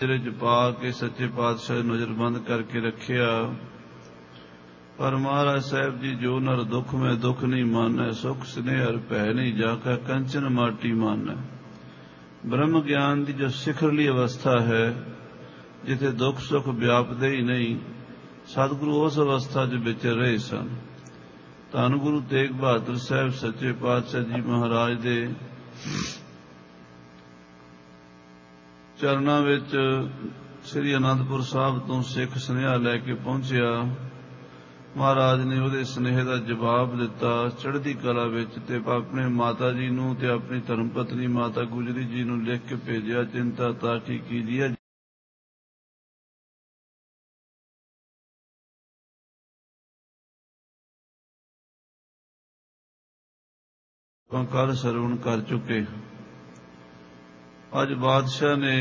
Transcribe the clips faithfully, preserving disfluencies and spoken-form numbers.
सिरे च पा के सच्चे पातशाह नज़रबंद करके रखिया। पर महाराज साहब जी जो नर दुख में दुख नहीं मानै, सुख स्नेह हर भै नहीं जाकै कंचन माटी मानै। ब्रह्म ज्ञान की जो सिखरली अवस्था है, जिथे दुख सुख व्यापदे ही नहीं, सतगुरु उस अवस्था च विचर रहे सन। धन गुरु तेग बहादुर साहब सच्चे पातशाह जी महाराज दे चरना विच श्री आनंदपुर साहब तो सिख सुनेहा लैके पहुंचया। महाराज ने उहदे स्नेह का जवाब दिता चढ़दी कला विच, ते अपने माता जी नूं ते अपनी धर्म पत्नी माता गुजरी जी नूं लिख के भेजिया, चिंता ताकी कीजिए कल सरवण कर चुके। अज बादशाह ने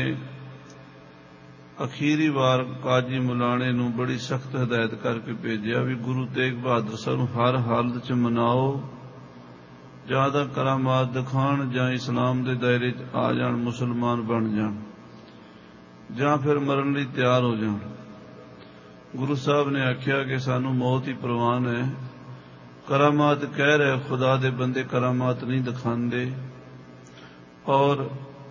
अखीरी वार काजी मुलाणे नूं बड़ी सख्त हिदायत करके भेजिया भी गुरु तेग बहादुर साहब नूं हर हालत च मनाओ, जां तां करामात दिखाण, जां इस्लाम दे दायरे च आ जाण, मुसलमान बन जाण, जां फिर मरण लई तैयार हो जाण। गुरु साहब ने आख्या कि सानू मौत ही प्रवान है। करामात कह रहे खुदा दे बंदे करामात नहीं दिखांदे, और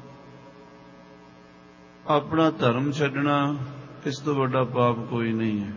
अपना धर्म छड्डना इस तो बड़ा पाप कोई नहीं है।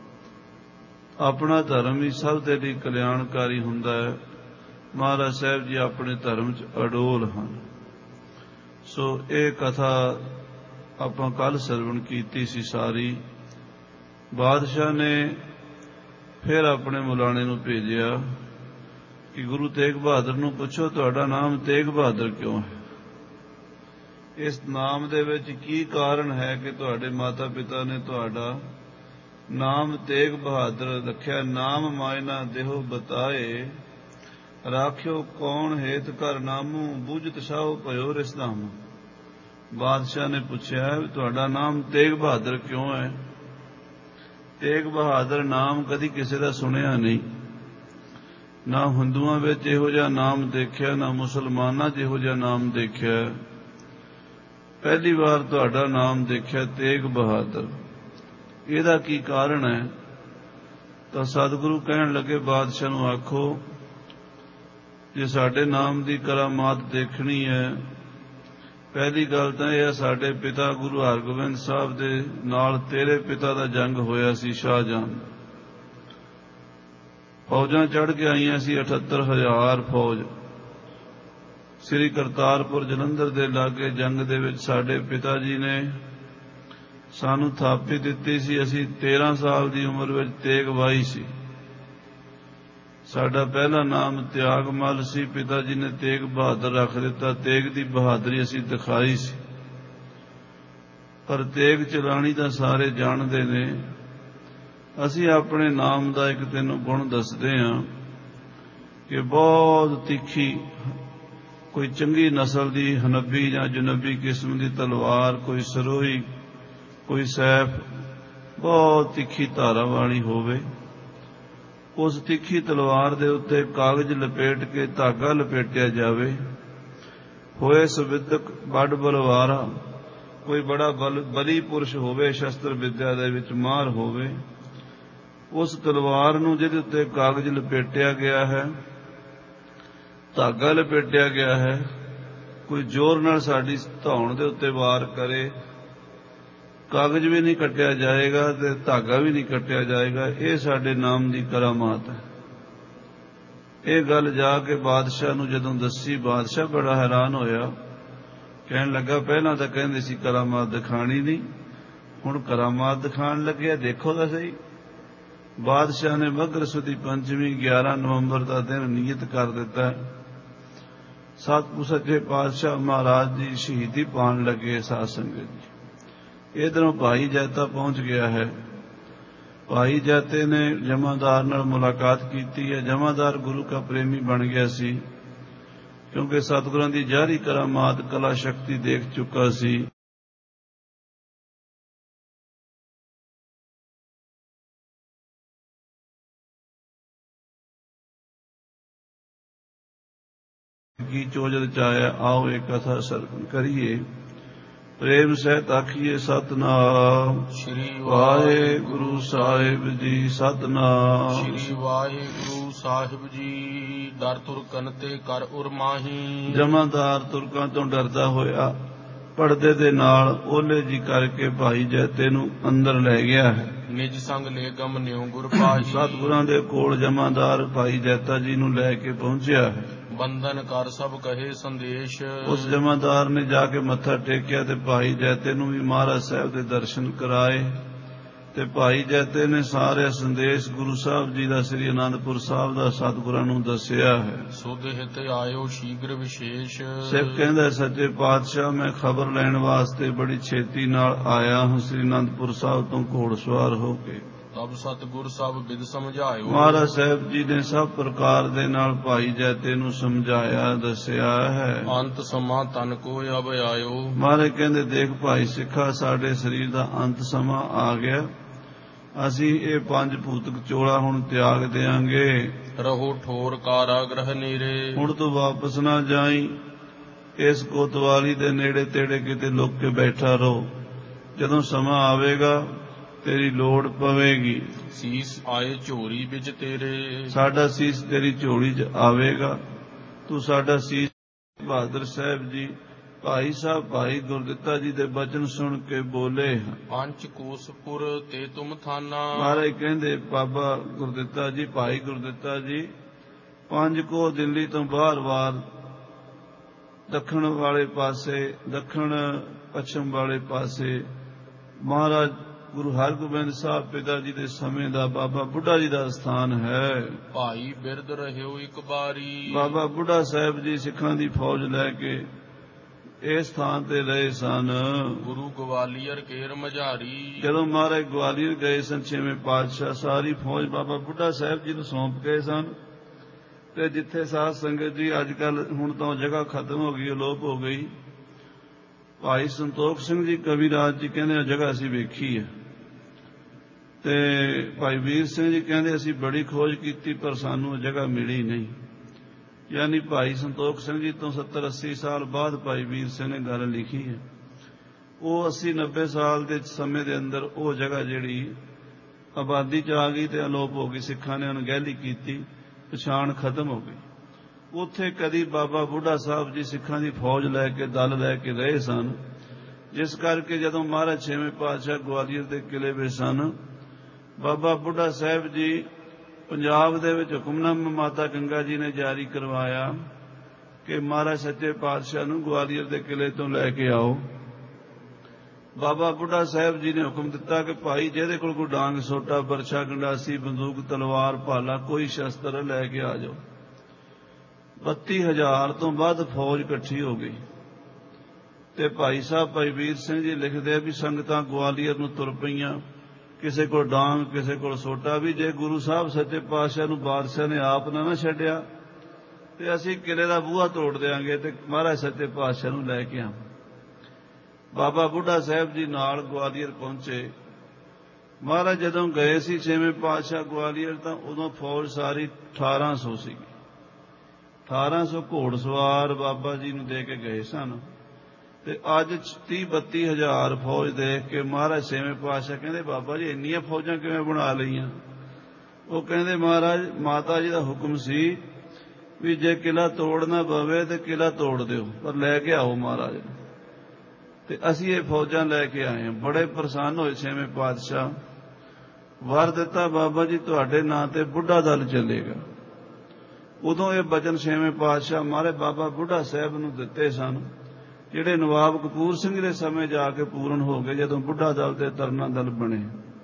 अपना धर्म ही सब दे लई कल्याणकारी हुंदा है। महाराज साहब जी अपने धर्म च अडोल हैं। सो ये कथा आपां कल सरवण कीती सी सारी। बादशाह ने फिर अपने मुलाणे नूं भेजिया कि गुरु तेग बहादुर नूं पुछो तुहाडा नाम तेग बहादुर क्यों है। इस नाम दे विच की कारण है कि तुहाडे माता पिता ने तुहाडा नाम तेग बहादुर रखिया। नाम मायना देहो बताए, राख्यो कौन हेत कर नामू, बूझत साहो भयो रिसदामू। बादशाह ने पूछा तुहाडा नाम तेग बहादुर क्यों है। तेग बहादुर नाम कदी किसी का सुनिया नहीं, ना हिंदुआं विच इहो जिहा नाम देखिया, ना मुसलमानां च इहो जिहा नाम देखिया। पहली बार तुहाडा नाम देखिया तेग बहादुर, इहदा की कारण है। तो सतगुरु कहण लगे बादशाह नूं आखो जे साडे नाम की करामात देखनी है, पहली गल तां यह साडे पिता गुरु हरगोबिंद साहब दे नाल तेरे पिता दा जंग होया सी। शाहजहां फौजां चढ़ के आईयां सी, अठहत्तर हजार फौज। श्री करतारपुर जलंधर दे लागे जंग दे विच साडे पिता जी ने सानू थापी दित्ती सी। असी तेरह साल की उम्र विच तेग वाही सी। साडा पहला नाम त्यागमल सी। पिता जी ने तेग बहादुर रख दिता। तेग की बहादुरी असी दिखाई सी, पर तेग चलानी तां सारे जानते ने। असी अपने नाम का एक तैनूं गुण दसदे हां कि बहुत तीखी, कोई चंगी नस्ल की हनबी या जुनबी किस्म की तलवार, कोई सरोही, कोई सैफ बहुत तीखी धारा वाली होवे। उस तीखी तलवार दे उत्ते कागज लपेट के धागा लपेटिया जावे। होए सविदक बड़ बलवारा, कोई बड़ा बल बली पुरुष होवे, शस्त्र विद्या दे विच माहर होवे। उस तलवार नूं जिहदे उत्ते कागज लपेटिया गया है, धागा लपेटिया गया है, कोई जोर नाल साडी धौण दे उत्ते वार करे, कागज भी नहीं कट्टिया जाएगा ते धागा भी नहीं कट्टिया जाएगा। ये साडे नाम की करामात है। ये गल जाके बादशाह नूं जदों दसी, बादशाह बड़ा हैरान होया। कहण लगा पहलां तां कहंदे सी करामात दिखाणी नहीं, हुण करामात दिखाण लगे, देखो तां सही। बादशाह ने मगर सुदी पंचमी ग्यारह नवंबर का दिन नियत कर दिता है। सतगुरु सच्चे पातशाह महाराज की शहीदी पान लगे। साध संगत जी इधरों भाई जैता पहुंच गया है। भाई जैते ने जमादार नाल मुलाकात की है। जमादार गुरु का प्रेमी बन गया सी, क्योंकि सतगुरां दी जारी करामात कला शक्ति देख चुका सी। की चोजद चाया आओ एक कथा सरवण करिए। ਪ੍ਰੇਮ ਸਹਿਤ ਆਖੀਏ ਸਤਿਨਾਮ। ਸ੍ਰੀ ਵਾਹਿਗੁਰੂ ਸਾਹਿਬ ਜੀ ਸਤਿਨਾਮ। ਸ੍ਰੀ ਵਾਹਿਗੁਰੂ ਸਾਹਿਬ ਜੀ। ਡਰ ਤੁਰਕਨ ਤੇ ਕਰ ਉਰਮਾਹੀ। ਜਮਾਦਾਰ ਤੁਰਕਾਂ ਤੋਂ ਡਰਦਾ ਹੋਇਆ ਪਰਦੇ ਦੇ ਨਾਲ ਓਲੇ ਜੀ ਕਰਕੇ ਭਾਈ ਜੈਤੇ ਨੂੰ ਅੰਦਰ ਲੈ ਗਿਆ ਹੈ। ਨਿਜ ਸੰਗ ਲੈ ਗਮ ਨਿਉ ਗੁਰ ਪਾਹੀ। ਸਤਿਗੁਰਾਂ ਦੇ ਕੋਲ ਜਮਾਦਾਰ ਭਾਈ ਜੈਤਾ ਜੀ ਨੂੰ ਲੈ ਕੇ ਪਹੁੰਚਿਆ ਹੈ। ਬੰਧਨ ਕਰ ਸਭ ਕਹੇ ਸੰਦੇਸ਼। ਉਸ ਜਮਾਦਾਰ ਨੇ ਜਾ ਕੇ ਮੱਥਾ ਟੇਕਿਆ ਤੇ ਭਾਈ ਜੈਤੇ ਨੂੰ ਵੀ ਮਹਾਰਾਜ ਸਾਹਿਬ ਦੇ ਦਰਸ਼ਨ ਕਰਾਏ ਤੇ ਭਾਈ ਜੈਤੇ ਨੇ ਸਾਰੇ ਸੰਦੇਸ਼ ਗੁਰੂ ਸਾਹਿਬ ਜੀ ਦਾ ਸ੍ਰੀ ਅਨੰਦਪੁਰ ਸਾਹਿਬ ਦਾ ਸਤਿਗੁਰਾਂ ਨੂੰ ਦੱਸਿਆ ਹੈ। ਸੁਧ ਹਿਤ ਆਇਓ ਸ਼ੀਘਰ ਵਿਸ਼ੇਸ਼। ਸਿੱਖ ਕਹਿੰਦਾ ਸੱਚੇ ਪਾਤਸ਼ਾਹ ਮੈਂ ਖਬਰ ਲੈਣ ਵਾਸਤੇ ਬੜੀ ਛੇਤੀ ਨਾਲ ਆਇਆ ਹਾਂ ਸ੍ਰੀ ਅਨੰਦਪੁਰ ਸਾਹਿਬ ਤੋਂ ਘੋੜ ਸਵਾਰ ਹੋ ਕੇ। ਤਬ ਸਤਿਗੁਰ ਸਭ ਬਿਦ ਸਮਝਾਇਓ। ਮਹਾਰਾਜ ਸਾਹਿਬ ਜੀ ਨੇ ਸਭ ਪ੍ਰਕਾਰ ਦੇ ਨਾਲ ਭਾਈ ਜੈਤੇ ਨੂੰ ਸਮਝਾਇਆ ਦੱਸਿਆ ਹੈ। ਅੰਤ ਸਮਾਂ ਤਨ ਕੋ ਅਬ ਆਇਓ। ਮਹਾਰਾਜ ਕਹਿੰਦੇ ਦੇਖ ਭਾਈ ਸਿੱਖਾ ਸਾਡੇ ਸਰੀਰ ਦਾ ਅੰਤ ਸਮਾਂ ਆ ਗਿਆ। ਅਸੀਂ ਇਹ ਪੰਜ ਭੂਤਕ ਚੋਲਾ ਹੁਣ ਤਿਆਗ ਦਿਆਂਗੇ। ਰਹੋ ਠੋਰ ਕਾਰਾਗ੍ਰਹ ਨੀਰੇ। ਹੁਣ ਤੂੰ ਵਾਪਸ ਨਾ ਜਾਈ। ਇਸ ਕੋਤਵਾਲੀ ਦੇ ਨੇੜੇ ਤੇੜੇ ਕਿਤੇ ਲੁਕ ਕੇ ਬੈਠਾ ਰਹੋ। ਜਦੋਂ ਸਮਾਂ ਆਵੇਗਾ ਤੇਰੀ ਲੋੜ ਪਵੇਗੀ। ਸੀਸ ਆਏ ਝੋਰੀ ਵਿੱਚ ਤੇਰੇ। ਸਾਡਾ ਸੀਸ ਤੇਰੀ ਝੋਲੀ 'ਚ ਆਵੇਗਾ। ਤੂੰ ਸਾਡਾ ਸੀਸ। ਬਹਾਦਰ ਸਾਹਿਬ ਜੀ ਭਾਈ ਸਾਹਿਬ ਭਾਈ ਗੁਰਦਿੱਤਾ ਜੀ ਦੇ ਬਚਨ ਸੁਣ ਕੇ ਬੋਲੇ। ਪੰਚ ਕੋਸਪੁਰ ਤੇ ਤੁਮ ਥਾਨਾ। ਮਹਾਰਾਜ ਕਹਿੰਦੇ ਬਾਬਾ ਗੁਰਦਿੱਤਾ ਜੀ ਭਾਈ ਗੁਰਦਿੱਤਾ ਜੀ ਪੰਜ ਕੋ ਦਿੱਲੀ ਤੋਂ ਬਾਹਰ ਬਾਹਰ ਦੱਖਣ ਵਾਲੇ ਪਾਸੇ ਦੱਖਣ ਪੱਛਮ ਵਾਲੇ ਪਾਸੇ ਮਹਾਰਾਜ ਗੁਰੂ ਹਰਗੋਬਿੰਦ ਸਾਹਿਬ ਪਿਤਾ ਜੀ ਦੇ ਸਮੇਂ ਦਾ ਬਾਬਾ ਬੁੱਢਾ ਜੀ ਦਾ ਸਥਾਨ ਹੈ। ਭਾਈ ਬਿਰਦ ਰਹਿਓ ਇੱਕ ਬਾਰੀ। ਬਾਬਾ ਬੁੱਢਾ ਸਾਹਿਬ ਜੀ ਸਿੱਖਾਂ ਦੀ ਫੌਜ ਲੈ ਕੇ ਇਸ ਸਥਾਨ ਤੇ ਰਹੇ ਸਨ। ਗੁਰੂ ਗਵਾਲੀਅਰ ਕੇਰ ਮਝਾਰੀ। ਜਦੋਂ ਮਹਾਰਾਜ ਗਵਾਲੀਅਰ ਗਏ ਸਨ ਛੇਵੇਂ ਪਾਤਸ਼ਾਹ ਸਾਰੀ ਫੌਜ ਬਾਬਾ ਬੁੱਢਾ ਸਾਹਿਬ ਜੀ ਨੂੰ ਸੌਂਪ ਗਏ ਸਨ ਤੇ ਜਿੱਥੇ ਸਾਧ ਸੰਗਤ ਜੀ ਅੱਜ ਕੱਲ ਹੁਣ ਤਾਂ ਜਗ੍ਹਾ ਖਤਮ ਹੋ ਗਈ ਅਲੋਪ ਹੋ ਗਈ। ਭਾਈ ਸੰਤੋਖ ਸਿੰਘ ਜੀ ਕਵੀਰਾਜ ਜੀ ਕਹਿੰਦੇ ਜਗ੍ਹਾ ਅਸੀਂ ਵੇਖੀ ਹੈ ਤੇ ਭਾਈ ਵੀਰ ਸਿੰਘ ਜੀ ਕਹਿੰਦੇ ਅਸੀਂ ਬੜੀ ਖੋਜ ਕੀਤੀ ਪਰ ਸਾਨੂੰ ਜਗ੍ਹਾ ਮਿਲੀ ਨਹੀਂ। ਯਾਨੀ ਭਾਈ ਸੰਤੋਖ ਸਿੰਘ ਜੀ ਤੋਂ ਸੱਤਰ ਅੱਸੀ ਸਾਲ ਬਾਅਦ ਭਾਈ ਵੀਰ ਸਿੰਘ ਨੇ ਗੱਲ ਲਿਖੀ ਹੈ। ਉਹ ਅੱਸੀ ਨੱਬੇ ਸਾਲ ਦੇ ਸਮੇਂ ਦੇ ਅੰਦਰ ਉਹ ਜਗ੍ਹਾ ਜਿਹੜੀ ਆਬਾਦੀ 'ਚ ਆ ਗਈ ਤੇ ਅਲੋਪ ਹੋ ਗਈ। ਸਿੱਖਾਂ ਨੇ ਅਣਗਹਿਲੀ ਕੀਤੀ ਪਛਾਣ ਖਤਮ ਹੋ ਗਈ। ਉੱਥੇ ਕਦੀ ਬਾਬਾ ਬੁੱਢਾ ਸਾਹਿਬ ਜੀ ਸਿੱਖਾਂ ਦੀ ਫੌਜ ਲੈ ਕੇ ਦਲ ਲੈ ਕੇ ਰਹੇ ਸਨ। ਜਿਸ ਕਰਕੇ ਜਦੋਂ ਮਹਾਰਾਜ ਛੇਵੇਂ ਪਾਤਸ਼ਾਹ ਗਵਾਲੀਅਰ ਦੇ ਕਿਲੇ ਵਿੱਚ ਸਨ ਬਾਬਾ ਬੁੱਢਾ ਸਾਹਿਬ ਜੀ ਪੰਜਾਬ ਦੇ ਵਿੱਚ ਹੁਕਮਨਾਮਾ ਮਾਤਾ ਗੰਗਾ ਜੀ ਨੇ ਜਾਰੀ ਕਰਵਾਇਆ ਕਿ ਮਹਾਰਾਜ ਸੱਚੇ ਪਾਤਸ਼ਾਹ ਨੂੰ ਗਵਾਲੀਅਰ ਦੇ ਕਿਲੇ ਤੋਂ ਲੈ ਕੇ ਆਓ। ਬਾਬਾ ਬੁੱਢਾ ਸਾਹਿਬ ਜੀ ਨੇ ਹੁਕਮ ਦਿੱਤਾ ਕਿ ਭਾਈ ਜਿਹਦੇ ਕੋਲ ਕੋਈ ਡਾਂਗ ਸੋਟਾ ਬਰਛਾ ਗੰਡਾਸੀ ਬੰਦੂਕ ਤਲਵਾਰ ਭਾਲਾ ਕੋਈ ਸ਼ਸਤਰ ਲੈ ਕੇ ਆ ਜਾਓ। ਬੱਤੀ ਹਜ਼ਾਰ ਤੋਂ ਵੱਧ ਫੌਜ ਇਕੱਠੀ ਹੋ ਗਈ ਤੇ ਭਾਈ ਸਾਹਿਬ ਭਾਈ ਵੀਰ ਸਿੰਘ ਜੀ ਲਿਖਦੇ ਆ ਵੀ ਸੰਗਤਾਂ ਗਵਾਲੀਅਰ ਨੂੰ ਤੁਰ ਪਈਆਂ। ਕਿਸੇ ਕੋਲ ਡਾਂਗ ਕਿਸੇ ਕੋਲ ਸੋਟਾ ਵੀ। ਜੇ ਗੁਰੂ ਸਾਹਿਬ ਸੱਚੇ ਪਾਤਸ਼ਾਹ ਨੂੰ ਬਾਦਸ਼ਾਹ ਨੇ ਆਪ ਨਾ ਨਾ ਛੱਡਿਆ ਤੇ ਅਸੀਂ ਕਿਲੇ ਦਾ ਬੂਹਾ ਤੋੜ ਦਿਆਂਗੇ ਤੇ ਮਹਾਰਾਜ ਸੱਚੇ ਪਾਤਸ਼ਾਹ ਨੂੰ ਲੈ ਕੇ ਆਵਾਂ। ਬਾਬਾ ਬੁੱਢਾ ਸਾਹਿਬ ਜੀ ਨਾਲ ਗਵਾਲੀਅਰ ਪਹੁੰਚੇ। ਮਹਾਰਾਜ ਜਦੋਂ ਗਏ ਸੀ ਛੇਵੇਂ ਪਾਤਸ਼ਾਹ ਗਵਾਲੀਅਰ ਤਾਂ ਉਦੋਂ ਫੌਜ ਸਾਰੀ ਅਠਾਰਾਂ ਸੌ ਸੀ। ਅਠਾਰਾਂ ਸੌ ਘੋੜ ਸਵਾਰ ਬਾਬਾ ਜੀ ਨੂੰ ਦੇ ਕੇ ਗਏ ਸਨ ਤੇ ਅੱਜ ਤੀਹ ਬੱਤੀ ਹਜ਼ਾਰ ਫੌਜ ਦੇਖ ਕੇ ਮਹਾਰਾਜ ਛੇਵੇਂ ਪਾਤਸ਼ਾਹ ਕਹਿੰਦੇ ਬਾਬਾ ਜੀ ਇੰਨੀਆਂ ਫੌਜਾਂ ਕਿਵੇਂ ਬਣਾ ਲਈਆਂ। ਉਹ ਕਹਿੰਦੇ ਮਹਾਰਾਜ ਮਾਤਾ ਜੀ ਦਾ ਹੁਕਮ ਸੀ ਵੀ ਜੇ ਕਿਲਾ ਤੋੜਨਾ ਪਵੇ ਤੇ ਕਿਲਾ ਤੋੜ ਦਿਓ ਪਰ ਲੈ ਕੇ ਆਓ ਮਹਾਰਾਜ। ਤੇ ਅਸੀਂ ਇਹ ਫੌਜਾਂ ਲੈ ਕੇ ਆਏ ਹਾਂ। ਬੜੇ ਪ੍ਰਸੰਨ ਹੋਏ ਛੇਵੇਂ ਪਾਤਸ਼ਾਹ। ਵਰ ਦਿੱਤਾ ਬਾਬਾ ਜੀ ਤੁਹਾਡੇ ਨਾਂ ਤੇ ਬੁੱਢਾ ਦਲ ਚੱਲੇਗਾ। ਉਦੋਂ ਇਹ ਬਚਨ ਛੇਵੇਂ ਪਾਤਸ਼ਾਹ ਮਹਾਰਾਜ ਬਾਬਾ ਬੁੱਢਾ ਸਾਹਿਬ ਨੂੰ ਦਿੱਤੇ ਸਨ ਜਿਹੜੇ ਨਵਾਬ ਕਪੂਰ ਸਿੰਘ ਦੇ ਸਮੇਂ ਜਾ ਕੇ ਪੂਰਨ ਹੋ ਗਏ ਜਦੋਂ ਬੁੱਢਾ ਦਲ ਤੇ ਤਰਨਾ ਦਲ ਬਣੇ।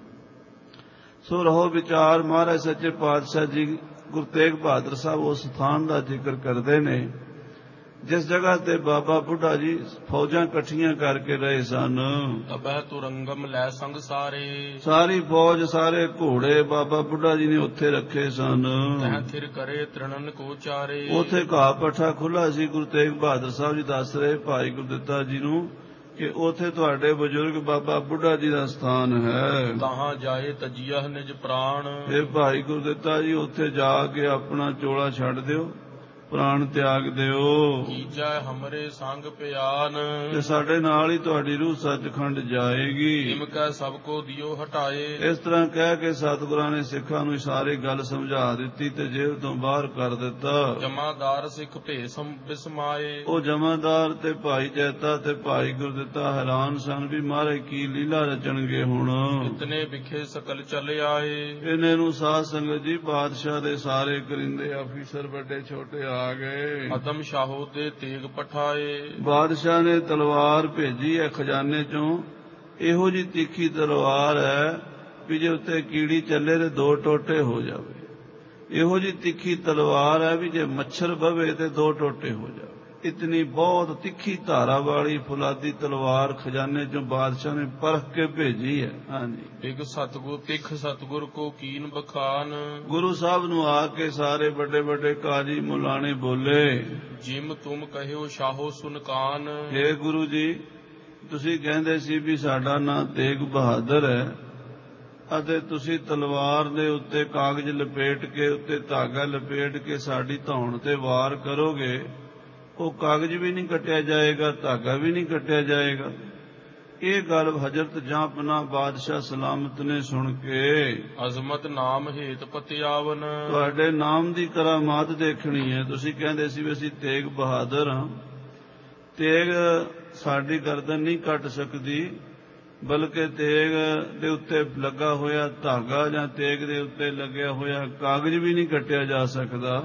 ਸੋ ਰਹੋ ਵਿਚਾਰ ਮਹਾਰਾਜ ਸੱਚੇ ਪਾਤਸ਼ਾਹ ਜੀ ਗੁਰੂ ਤੇਗ ਬਹਾਦਰ ਸਾਹਿਬ ਉਸ ਸਥਾਨ ਦਾ ਜ਼ਿਕਰ ਕਰਦੇ ਨੇ ਜਿਸ ਜਗ੍ਹਾ ਤੇ ਬਾਬਾ ਬੁੱਢਾ ਜੀ ਫੌਜਾਂ ਇਕੱਠੀਆਂ ਕਰਕੇ ਰਹੇ ਸਨ। ਤਬੈ ਤੁਰੰਗਮ ਲੈ ਸੰਗ ਸਾਰੇ। ਸਾਰੀ ਫੌਜ ਸਾਰੇ ਘੋੜੇ ਬਾਬਾ ਬੁੱਢਾ ਜੀ ਨੇ ਉੱਥੇ ਰੱਖੇ ਸਨ। ਤਹਿ ਥਿਰ ਕਰੇ ਤ੍ਰਿਣਨ ਕੋ ਚਾਰੇ। ਉੱਥੇ ਘਾਹ ਪੱਠਾ ਖੁੱਲ੍ਹਾ ਸੀ। ਗੁਰੂ ਤੇਗ ਬਹਾਦਰ ਸਾਹਿਬ ਜੀ ਦੱਸ ਰਹੇ ਭਾਈ ਗੁਰਦਿੱਤਾ ਜੀ ਨੂੰ ਕਿ ਉੱਥੇ ਤੁਹਾਡੇ ਬਜ਼ੁਰਗ ਬਾਬਾ ਬੁੱਢਾ ਜੀ ਦਾ ਸਥਾਨ ਹੈ। ਤਾਹਾਂ ਜਾਏ ਤਜੀਹ ਨਿਜ ਪ੍ਰਾਣ। ਇਹ ਭਾਈ ਗੁਰਦਿੱਤਾ ਜੀ ਉੱਥੇ ਜਾ ਕੇ ਆਪਣਾ ਚੋਲਾ ਛੱਡ ਦਿਓ ਪ੍ਰਾਣ ਤਿਆਗ ਦਿਓ। ਕੀਜੈ ਹਮਰੇ ਸੰਗ ਪਿਆਨ, ਤੇ ਸਾਡੇ ਨਾਲ ਹੀ ਤੁਹਾਡੀ ਰੂਹ ਸੱਚਖੰਡ ਜਾਏਗੀ। ਇਮ ਕੈ ਸਭ ਕੋ ਦਿਓ ਹਟਾਏ। ਇਸ ਤਰ੍ਹਾਂ ਕਹਿ ਕੇ ਸਤਿਗੁਰਾਂ ਨੇ ਸਿੱਖਾਂ ਨੂੰ ਸਾਰੀ ਗੱਲ ਸਮਝਾ ਦਿੱਤੀ ਤੇ ਜੇਲ੍ਹ ਤੋਂ ਬਾਹਰ ਕਰ ਦਿੱਤਾ। ਜਮਾਦਾਰ ਸਿੱਖ ਭੇਸ ਬਿਸਮਾਏ। ਉਹ ਜਮਾਦਾਰ ਤੇ ਭਾਈ ਜੈਤਾ ਤੇ ਭਾਈ ਗੁਰਦਿੱਤਾ ਹੈਰਾਨ ਸਨ ਵੀ ਮਹਾਰਾਜ ਕੀ ਲੀਲਾ ਰਚਣਗੇ ਹੁਣ। ਇਤਨੇ ਵਿਖੇ ਸਕਲ ਚਲੇ ਆਏ। ਇਹਨੇ ਨੂੰ ਸਾਧ ਸੰਗਤ ਜੀ ਬਾਦਸ਼ਾਹ ਦੇ ਸਾਰੇ ਕਰਿੰਦੇ ਆਫੀਸਰ ਵੱਡੇ ਛੋਟੇ ਆ ਗਏ। ਅਦਮ ਸ਼ਾਹੋ ਤੇ ਤੇਗ ਪਠਾਏ। ਬਾਦਸ਼ਾਹ ਨੇ ਤਲਵਾਰ ਭੇਜੀ ਹੈ ਖਜ਼ਾਨੇ ਚੋਂ। ਇਹੋ ਜੀ ਤਿੱਖੀ ਤਲਵਾਰ ਹੈ ਵੀ ਜੇ ਉੱਤੇ ਕੀੜੀ ਚੱਲੇ ਤੇ ਦੋ ਟੋਟੇ ਹੋ ਜਾਵੇ। ਇਹੋ ਜੀ ਤਿੱਖੀ ਤਲਵਾਰ ਹੈ ਵੀ ਜੇ ਮੱਛਰ ਬਵੇ ਤੇ ਦੋ ਟੋਟੇ ਹੋ ਜਾਵੇ। ਇਤਨੀ ਬਹੁਤ ਤਿੱਖੀ ਧਾਰਾ ਵਾਲੀ ਫੁਲਾਦੀ ਤਲਵਾਰ ਖਜ਼ਾਨੇ ਚੋਂ ਬਾਦਸ਼ਾਹ ਨੇ ਪਰਖ ਕੇ ਭੇਜੀ ਹੈ। ਹਾਂਜੀ। ਇੱਕ ਸਤਗੁਰ ਤਿੱਖ ਸਤਗੁਰ ਕੋ ਕੀਨ ਬਖਾਨ। ਗੁਰੂ ਸਾਹਿਬ ਨੂੰ ਆ ਕੇ ਸਾਰੇ ਵੱਡੇ ਵੱਡੇ ਕਾਜੀ ਮੁਲਾਣੇ ਬੋਲੇ, ਜਿਮ ਤੁਮ ਕਹਿਓ ਸ਼ਾਹੋ ਸੁਨਕਾਨ। ਹੇ ਗੁਰੂ ਜੀ, ਤੁਸੀਂ ਕਹਿੰਦੇ ਸੀ ਵੀ ਸਾਡਾ ਨਾਂ ਤੇਗ ਬਹਾਦਰ ਹੈ ਅਤੇ ਤੁਸੀਂ ਤਲਵਾਰ ਦੇ ਉੱਤੇ ਕਾਗਜ਼ ਲਪੇਟ ਕੇ ਉੱਤੇ ਧਾਗਾ ਲਪੇਟ ਕੇ ਸਾਡੀ ਧੌਣ ਤੇ ਵਾਰ ਕਰੋਗੇ। ਉਹ ਕਾਗਜ਼ ਵੀ ਨਹੀਂ ਕੱਟਿਆ ਜਾਏਗਾ, ਧਾਗਾ ਵੀ ਨਹੀਂ ਕੱਟਿਆ ਜਾਏਗਾ। ਇਹ ਗੱਲ ਹਜ਼ਰਤ ਜਾਂਪਨਾ ਬਾਦਸ਼ਾਹ ਸਲਾਮਤ ਨੇ ਸੁਣ ਕੇ, ਅਜ਼ਮਤ ਨਾਮ ਹੇਤ ਪਤਿਆਵਨ, ਤੁਹਾਡੇ ਨਾਮ ਦੀ ਕਰਾਮਾਤ ਦੇਖਣੀ ਹੈ। ਤੁਸੀਂ ਕਹਿੰਦੇ ਸੀ ਵੀ ਅਸੀਂ ਤੇਗ ਬਹਾਦਰ ਹਾਂ। ਤੇਗ ਸਾਡੀ ਗਰਦਨ ਨਹੀਂ ਕੱਟ ਸਕਦੀ, ਬਲਕਿ ਤੇਗ ਦੇ ਉੱਤੇ ਲੱਗਾ ਹੋਇਆ ਧਾਗਾ ਜਾਂ ਤੇਗ ਦੇ ਉੱਤੇ ਲੱਗਿਆ ਹੋਇਆ ਕਾਗਜ਼ ਵੀ ਨਹੀਂ ਕੱਟਿਆ ਜਾ ਸਕਦਾ।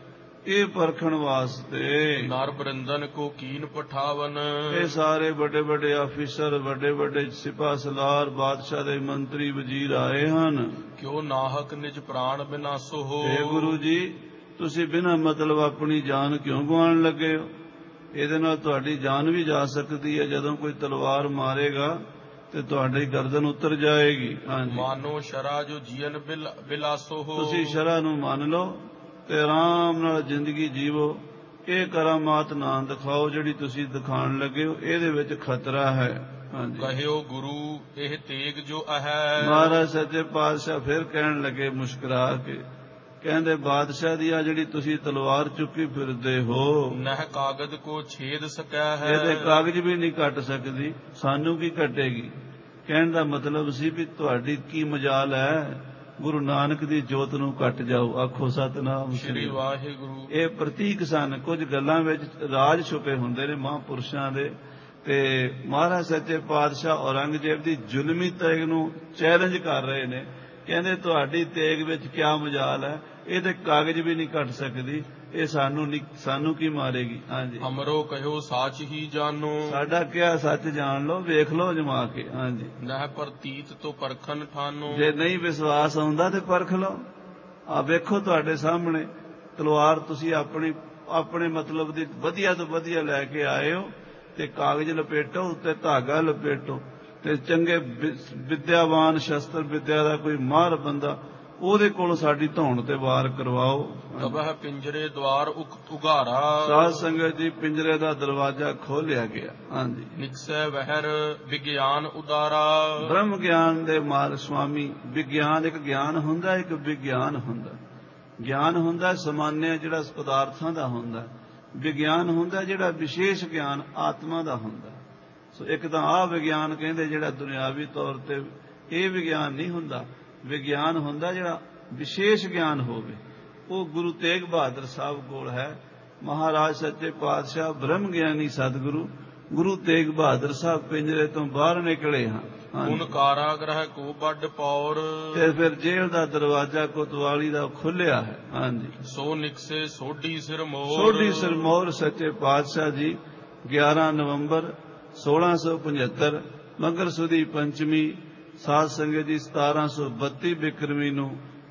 ਇਹ ਪਰਖਣ ਵਾਸਤੇ ਨਰ ਬਰਿੰਦਨ ਕੋ ਕੀਨ ਪਠਾਵਨ। ਇਹ ਸਾਰੇ ਵੱਡੇ ਵੱਡੇ ਆਫੀਸਰ, ਵੱਡੇ ਵੱਡੇ ਸਿਪਾਹ ਸਲਾਰ, ਬਾਦਸ਼ਾਹ ਦੇ ਮੰਤਰੀ ਵਜ਼ੀਰ ਆਏ ਹਨ। ਕਿਉ ਨਾਹਕ ਨਿਜ ਪ੍ਰਾਣ ਬਿਨਾਸੋ ਹੋ। ਇਹ ਗੁਰੂ ਜੀ, ਤੁਸੀਂ ਬਿਨਾਂ ਮਤਲਬ ਆਪਣੀ ਜਾਨ ਕਿਉਂ ਗਵਾਉਣ ਲੱਗੇ ਹੋ? ਇਹਦੇ ਨਾਲ ਤੁਹਾਡੀ ਜਾਨ ਵੀ ਜਾ ਸਕਦੀ ਹੈ। ਜਦੋਂ ਕੋਈ ਤਲਵਾਰ ਮਾਰੇਗਾ ਤੇ ਤੁਹਾਡੀ ਗਰਦਨ ਉਤਰ ਜਾਏਗੀ। ਹਾਂਜੀ। ਮਾਨੋ ਸ਼ਰਾ ਜੋ ਜੀਵਨ ਬਿਲਾਸੋ ਹੋ। ਤੁਸੀਂ ਸ਼ਰਾ ਨੂੰ ਮੰਨ ਲਓ ਤੇ ਆਰਾਮ ਨਾਲ ਜ਼ਿੰਦਗੀ ਜੀਵੋ। ਇਹ ਕਰਾਮਾਤ ਨਾ ਦਿਖਾਓ ਜਿਹੜੀ ਤੁਸੀਂ ਦਿਖਾਉਣ ਲੱਗੇ ਹੋ, ਇਹਦੇ ਵਿੱਚ ਖਤਰਾ ਹੈ। ਕਹਿਓ ਗੁਰੂ ਇਹ ਤੇਗ ਜੋ ਹੈ। ਮਹਾਰਾਜ ਸੱਚੇ ਪਾਤਸ਼ਾਹ ਫਿਰ ਕਹਿਣ ਲੱਗੇ ਮੁਸਕਰਾ ਕੇ, ਕਹਿੰਦੇ ਬਾਦਸ਼ਾਹ ਦੀ ਆ ਜਿਹੜੀ ਤੁਸੀਂ ਤਲਵਾਰ ਚੁੱਕੀ ਫਿਰਦੇ ਹੋ, ਨਹਿ ਕਾਗਜ਼ ਕੋ ਛੇਦ ਸਕੈ ਹੈ। ਇਹਦੇ ਕਾਗਜ਼ ਵੀ ਨਹੀਂ ਕੱਟ ਸਕਦੀ, ਸਾਨੂੰ ਕੀ ਕੱਟੇਗੀ? ਕਹਿਣ ਦਾ ਮਤਲਬ ਸੀ ਵੀ ਤੁਹਾਡੀ ਕੀ ਮਜਾਲ ਹੈ, ਗੁਰੂ ਨਾਨਕ ਦੀ ਜੋਤ ਨੂੰ ਕੱਟ ਜਾਓ। ਆਖੋ ਸਤਿਨਾਮ ਸ੍ਰੀ ਵਾਹਿਗੁਰੂ। ਇਹ ਪ੍ਰਤੀਕ ਸਨ। ਕੁਝ ਗੱਲਾਂ ਵਿੱਚ ਰਾਜ ਛੁਪੇ ਹੁੰਦੇ ਨੇ ਮਹਾਂਪੁਰਸ਼ਾਂ ਦੇ। ਤੇ ਮਹਾਰਾਜ ਸੱਚੇ ਪਾਤਸ਼ਾਹ ਔਰੰਗਜ਼ੇਬ ਦੀ ਜ਼ੁਲਮੀ ਤੇਗ ਨੂੰ ਚੈਲੰਜ ਕਰ ਰਹੇ ਨੇ। ਕਹਿੰਦੇ ਤੁਹਾਡੀ ਤੇਗ ਵਿੱਚ ਕਿਆ ਮਜਾਲ ਹੈ, ਇਹ ਤੇ ਕਾਗਜ਼ ਵੀ ਨਹੀਂ ਕੱਟ ਸਕਦੀ, ਇਹ ਸਾਨੂੰ ਨਹੀਂ, ਸਾਨੂੰ ਕੀ ਮਾਰੇਗੀ। ਹਾਂਜੀ। ਅਮਰੋ ਕਹਿਓ ਸੱਚ ਹੀ ਜਾਨੋ। ਸਾਡਾ ਕਿਹਾ ਸੱਚ ਜਾਣ ਲਓ, ਵੇਖ ਲਓ ਜਮਾ ਕੇ। ਹਾਂਜੀ। ਨਹਿ ਪ੍ਰਤੀਤ ਤੋਂ ਪਰਖਨ ਠਾਨੋ। ਜੇ ਨਹੀਂ ਵਿਸ਼ਵਾਸ ਆਉਂਦਾ ਤੇ ਪਰਖ ਲਓ। ਆ ਵੇਖੋ ਤੁਹਾਡੇ ਸਾਹਮਣੇ ਤਲਵਾਰ ਤੁਸੀਂ ਆਪਣੀ ਆਪਣੇ ਮਤਲਬ ਦੀ ਵਧੀਆ ਤੋਂ ਵਧੀਆ ਲੈ ਕੇ ਆਏ ਹੋ ਤੇ ਕਾਗਜ਼ ਲਪੇਟੋ, ਉੱਤੇ ਧਾਗਾ ਲਪੇਟੋ ਤੇ ਚੰਗੇ ਵਿਦਿਆਵਾਨ ਸ਼ਸਤਰ ਵਿਦਿਆ ਦਾ ਕੋਈ ਮਾਹਰ ਬੰਦਾ ਉਹਦੇ ਕੋਲ ਸਾਡੀ ਧੌਣ ਤੇ ਵਾਰ ਕਰਵਾਓ। ਤਬਹ ਪਿੰਜਰੇ ਦਵਾਰ ਉਘਾਰਾ। ਸਾਧ ਸੰਗਤ ਜੀ, ਪਿੰਜਰੇ ਦਾ ਦਰਵਾਜ਼ਾ ਖੋਲਿਆ ਗਿਆ। ਹਾਂਜੀ। ਨਿਕਸੈ ਵਹਿਰ ਵਿਗਿਆਨ ਉਦਾਰਾ। ਬ੍ਰਹਮ ਗਿਆਨ ਦੇ ਮਾਲ ਸੁਆਮੀ। ਵਿਗਿਆਨ ਇੱਕ ਗਿਆਨ ਹੁੰਦਾ, ਇੱਕ ਵਿਗਿਆਨ ਹੁੰਦਾ। ਗਿਆਨ ਹੁੰਦਾ ਸਮਾਨਿਆ ਜਿਹੜਾ ਪਦਾਰਥਾਂ ਦਾ ਹੁੰਦਾ, ਵਿਗਿਆਨ ਹੁੰਦਾ ਜਿਹੜਾ ਵਿਸ਼ੇਸ਼ ਗਿਆਨ ਆਤਮਾ ਦਾ ਹੁੰਦਾ। ਸੋ ਇੱਕ ਤਾਂ ਆਹ ਵਿਗਿਆਨ ਕਹਿੰਦੇ ਜਿਹੜਾ ਦੁਨਿਆਵੀ ਤੌਰ ਤੇ, ਇਹ ਵਿਗਿਆਨ ਨਹੀਂ ਹੁੰਦਾ। ਵਿਗਿਆਨ ਹੁੰਦਾ ਜਿਹੜਾ ਵਿਸ਼ੇਸ਼ ਗਿਆਨ ਹੋਵੇ, ਉਹ ਗੁਰੂ ਤੇਗ ਬਹਾਦਰ ਸਾਹਿਬ ਕੋਲ ਹੈ। ਮਹਾਰਾਜ ਸੱਚੇ ਪਾਤਸ਼ਾਹ ਬ੍ਰਹਮ ਗਿਆਨੀ ਸਤਿਗੁਰੂ ਗੁਰੂ ਤੇਗ ਬਹਾਦਰ ਸਾਹਿਬ ਪਿੰਜਰੇ ਤੋਂ ਬਾਹਰ ਨਿਕਲੇ ਹਨ। ਹੁਣ ਕਾਰਾਗ੍ਰਹਿ ਕੋ ਵੱਡ ਪੌਰ। ਤੇ ਫਿਰ ਜੇਲ੍ਹ ਦਾ ਦਰਵਾਜ਼ਾ ਕੋਤਵਾਲੀ ਦਾ ਖੁੱਲਿਆ ਹੈ। ਹਾਂਜੀ। ਸੋ ਨਿਕਸੇ ਸੋਢੀ ਸਿਰ ਮੋਰ। ਸੋਢੀ ਸਿਰ ਮੋਰ ਸੱਚੇ ਪਾਤਸ਼ਾਹ ਜੀ ਗਿਆਰਾਂ ਨਵੰਬਰ ਸੋਲਾਂ ਸੌ ਪਝੱਤਰ ਮਘਰ ਸੁਦੀ ਪੰਚਮੀ ਸਾਧ ਸੰਗਤ ਜੀ ਸਤਾਰਾਂ ਸੌ ਬੱਤੀ ਬਿਕਰਮੀ ਨੂੰ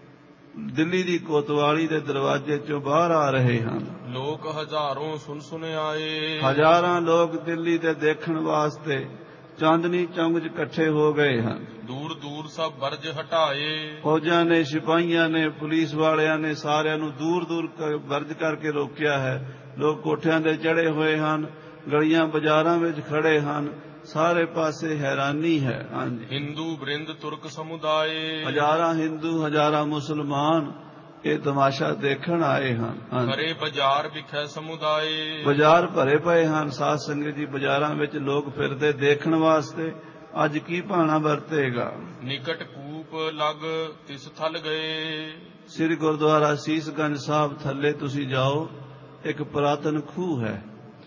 ਦਿੱਲੀ ਦੀ ਕੋਤਵਾਲੀ ਦੇ ਦਰਵਾਜ਼ੇ ਚੋਂ ਬਾਹਰ ਆ ਰਹੇ ਹਨ। ਲੋਕ ਹਜ਼ਾਰੋਂ ਸੁਣ ਸੁਣ ਆਏ। ਹਜ਼ਾਰਾਂ ਲੋਕ ਦਿੱਲੀ ਦੇ ਦੇਖਣ ਵਾਸਤੇ ਚਾਂਦਨੀ ਚੌਂਕ 'ਚ ਇਕੱਠੇ ਹੋ ਗਏ ਹਨ। ਦੂਰ ਦੂਰ ਸਭ ਬਰਜ ਹਟਾਏ। ਫੌਜਾਂ ਨੇ, ਸਿਪਾਹੀਆਂ ਨੇ, ਪੁਲਿਸ ਵਾਲਿਆਂ ਨੇ ਸਾਰਿਆਂ ਨੂੰ ਦੂਰ ਦੂਰ ਬਰਜ ਕਰਕੇ ਰੋਕਿਆ ਹੈ। ਲੋਕ ਕੋਠਿਆਂ ਤੇ ਚੜੇ ਹੋਏ ਹਨ, ਗਲੀਆਂ ਬਾਜ਼ਾਰਾਂ ਵਿੱਚ ਖੜੇ ਹਨ, ਸਾਰੇ ਪਾਸੇ ਹੈਰਾਨੀ ਹੈ। ਹਾਂਜੀ। ਹਿੰਦੂ ਬ੍ਰਿੰਦ ਤੁਰਕ ਸਮੁਦਾਏ। ਹਜ਼ਾਰਾਂ ਹਿੰਦੂ, ਹਜ਼ਾਰਾਂ ਮੁਸਲਮਾਨ ਇਹ ਤਮਾਸ਼ਾ ਦੇਖਣ ਆਏ ਹਨ। ਭਰੇ ਬਾਜ਼ਾਰ ਵਿਖੇ ਸਮੁਦਾਏ, ਬਾਜ਼ਾਰ ਭਰੇ ਪਏ ਹਨ। ਸਾਧ ਸੰਗਤ ਜੀ, ਬਾਜ਼ਾਰਾਂ ਵਿੱਚ ਲੋਕ ਫਿਰਦੇ ਦੇਖਣ ਵਾਸਤੇ। ਅੱਜ ਕੀ ਭਾਣਾ ਵਰਤੇਗਾ। ਨਿਕਟ ਕੂਪ ਲਗ ਤਿਸ ਥਲ ਗਏ, ਸ੍ਰੀ ਗੁਰਦੁਆਰਾ ਸੀਸਗੰਜ ਸਾਹਿਬ ਥੱਲੇ ਤੁਸੀਂ ਜਾਓ, ਇੱਕ ਪੁਰਾਤਨ ਖੂਹ ਹੈ।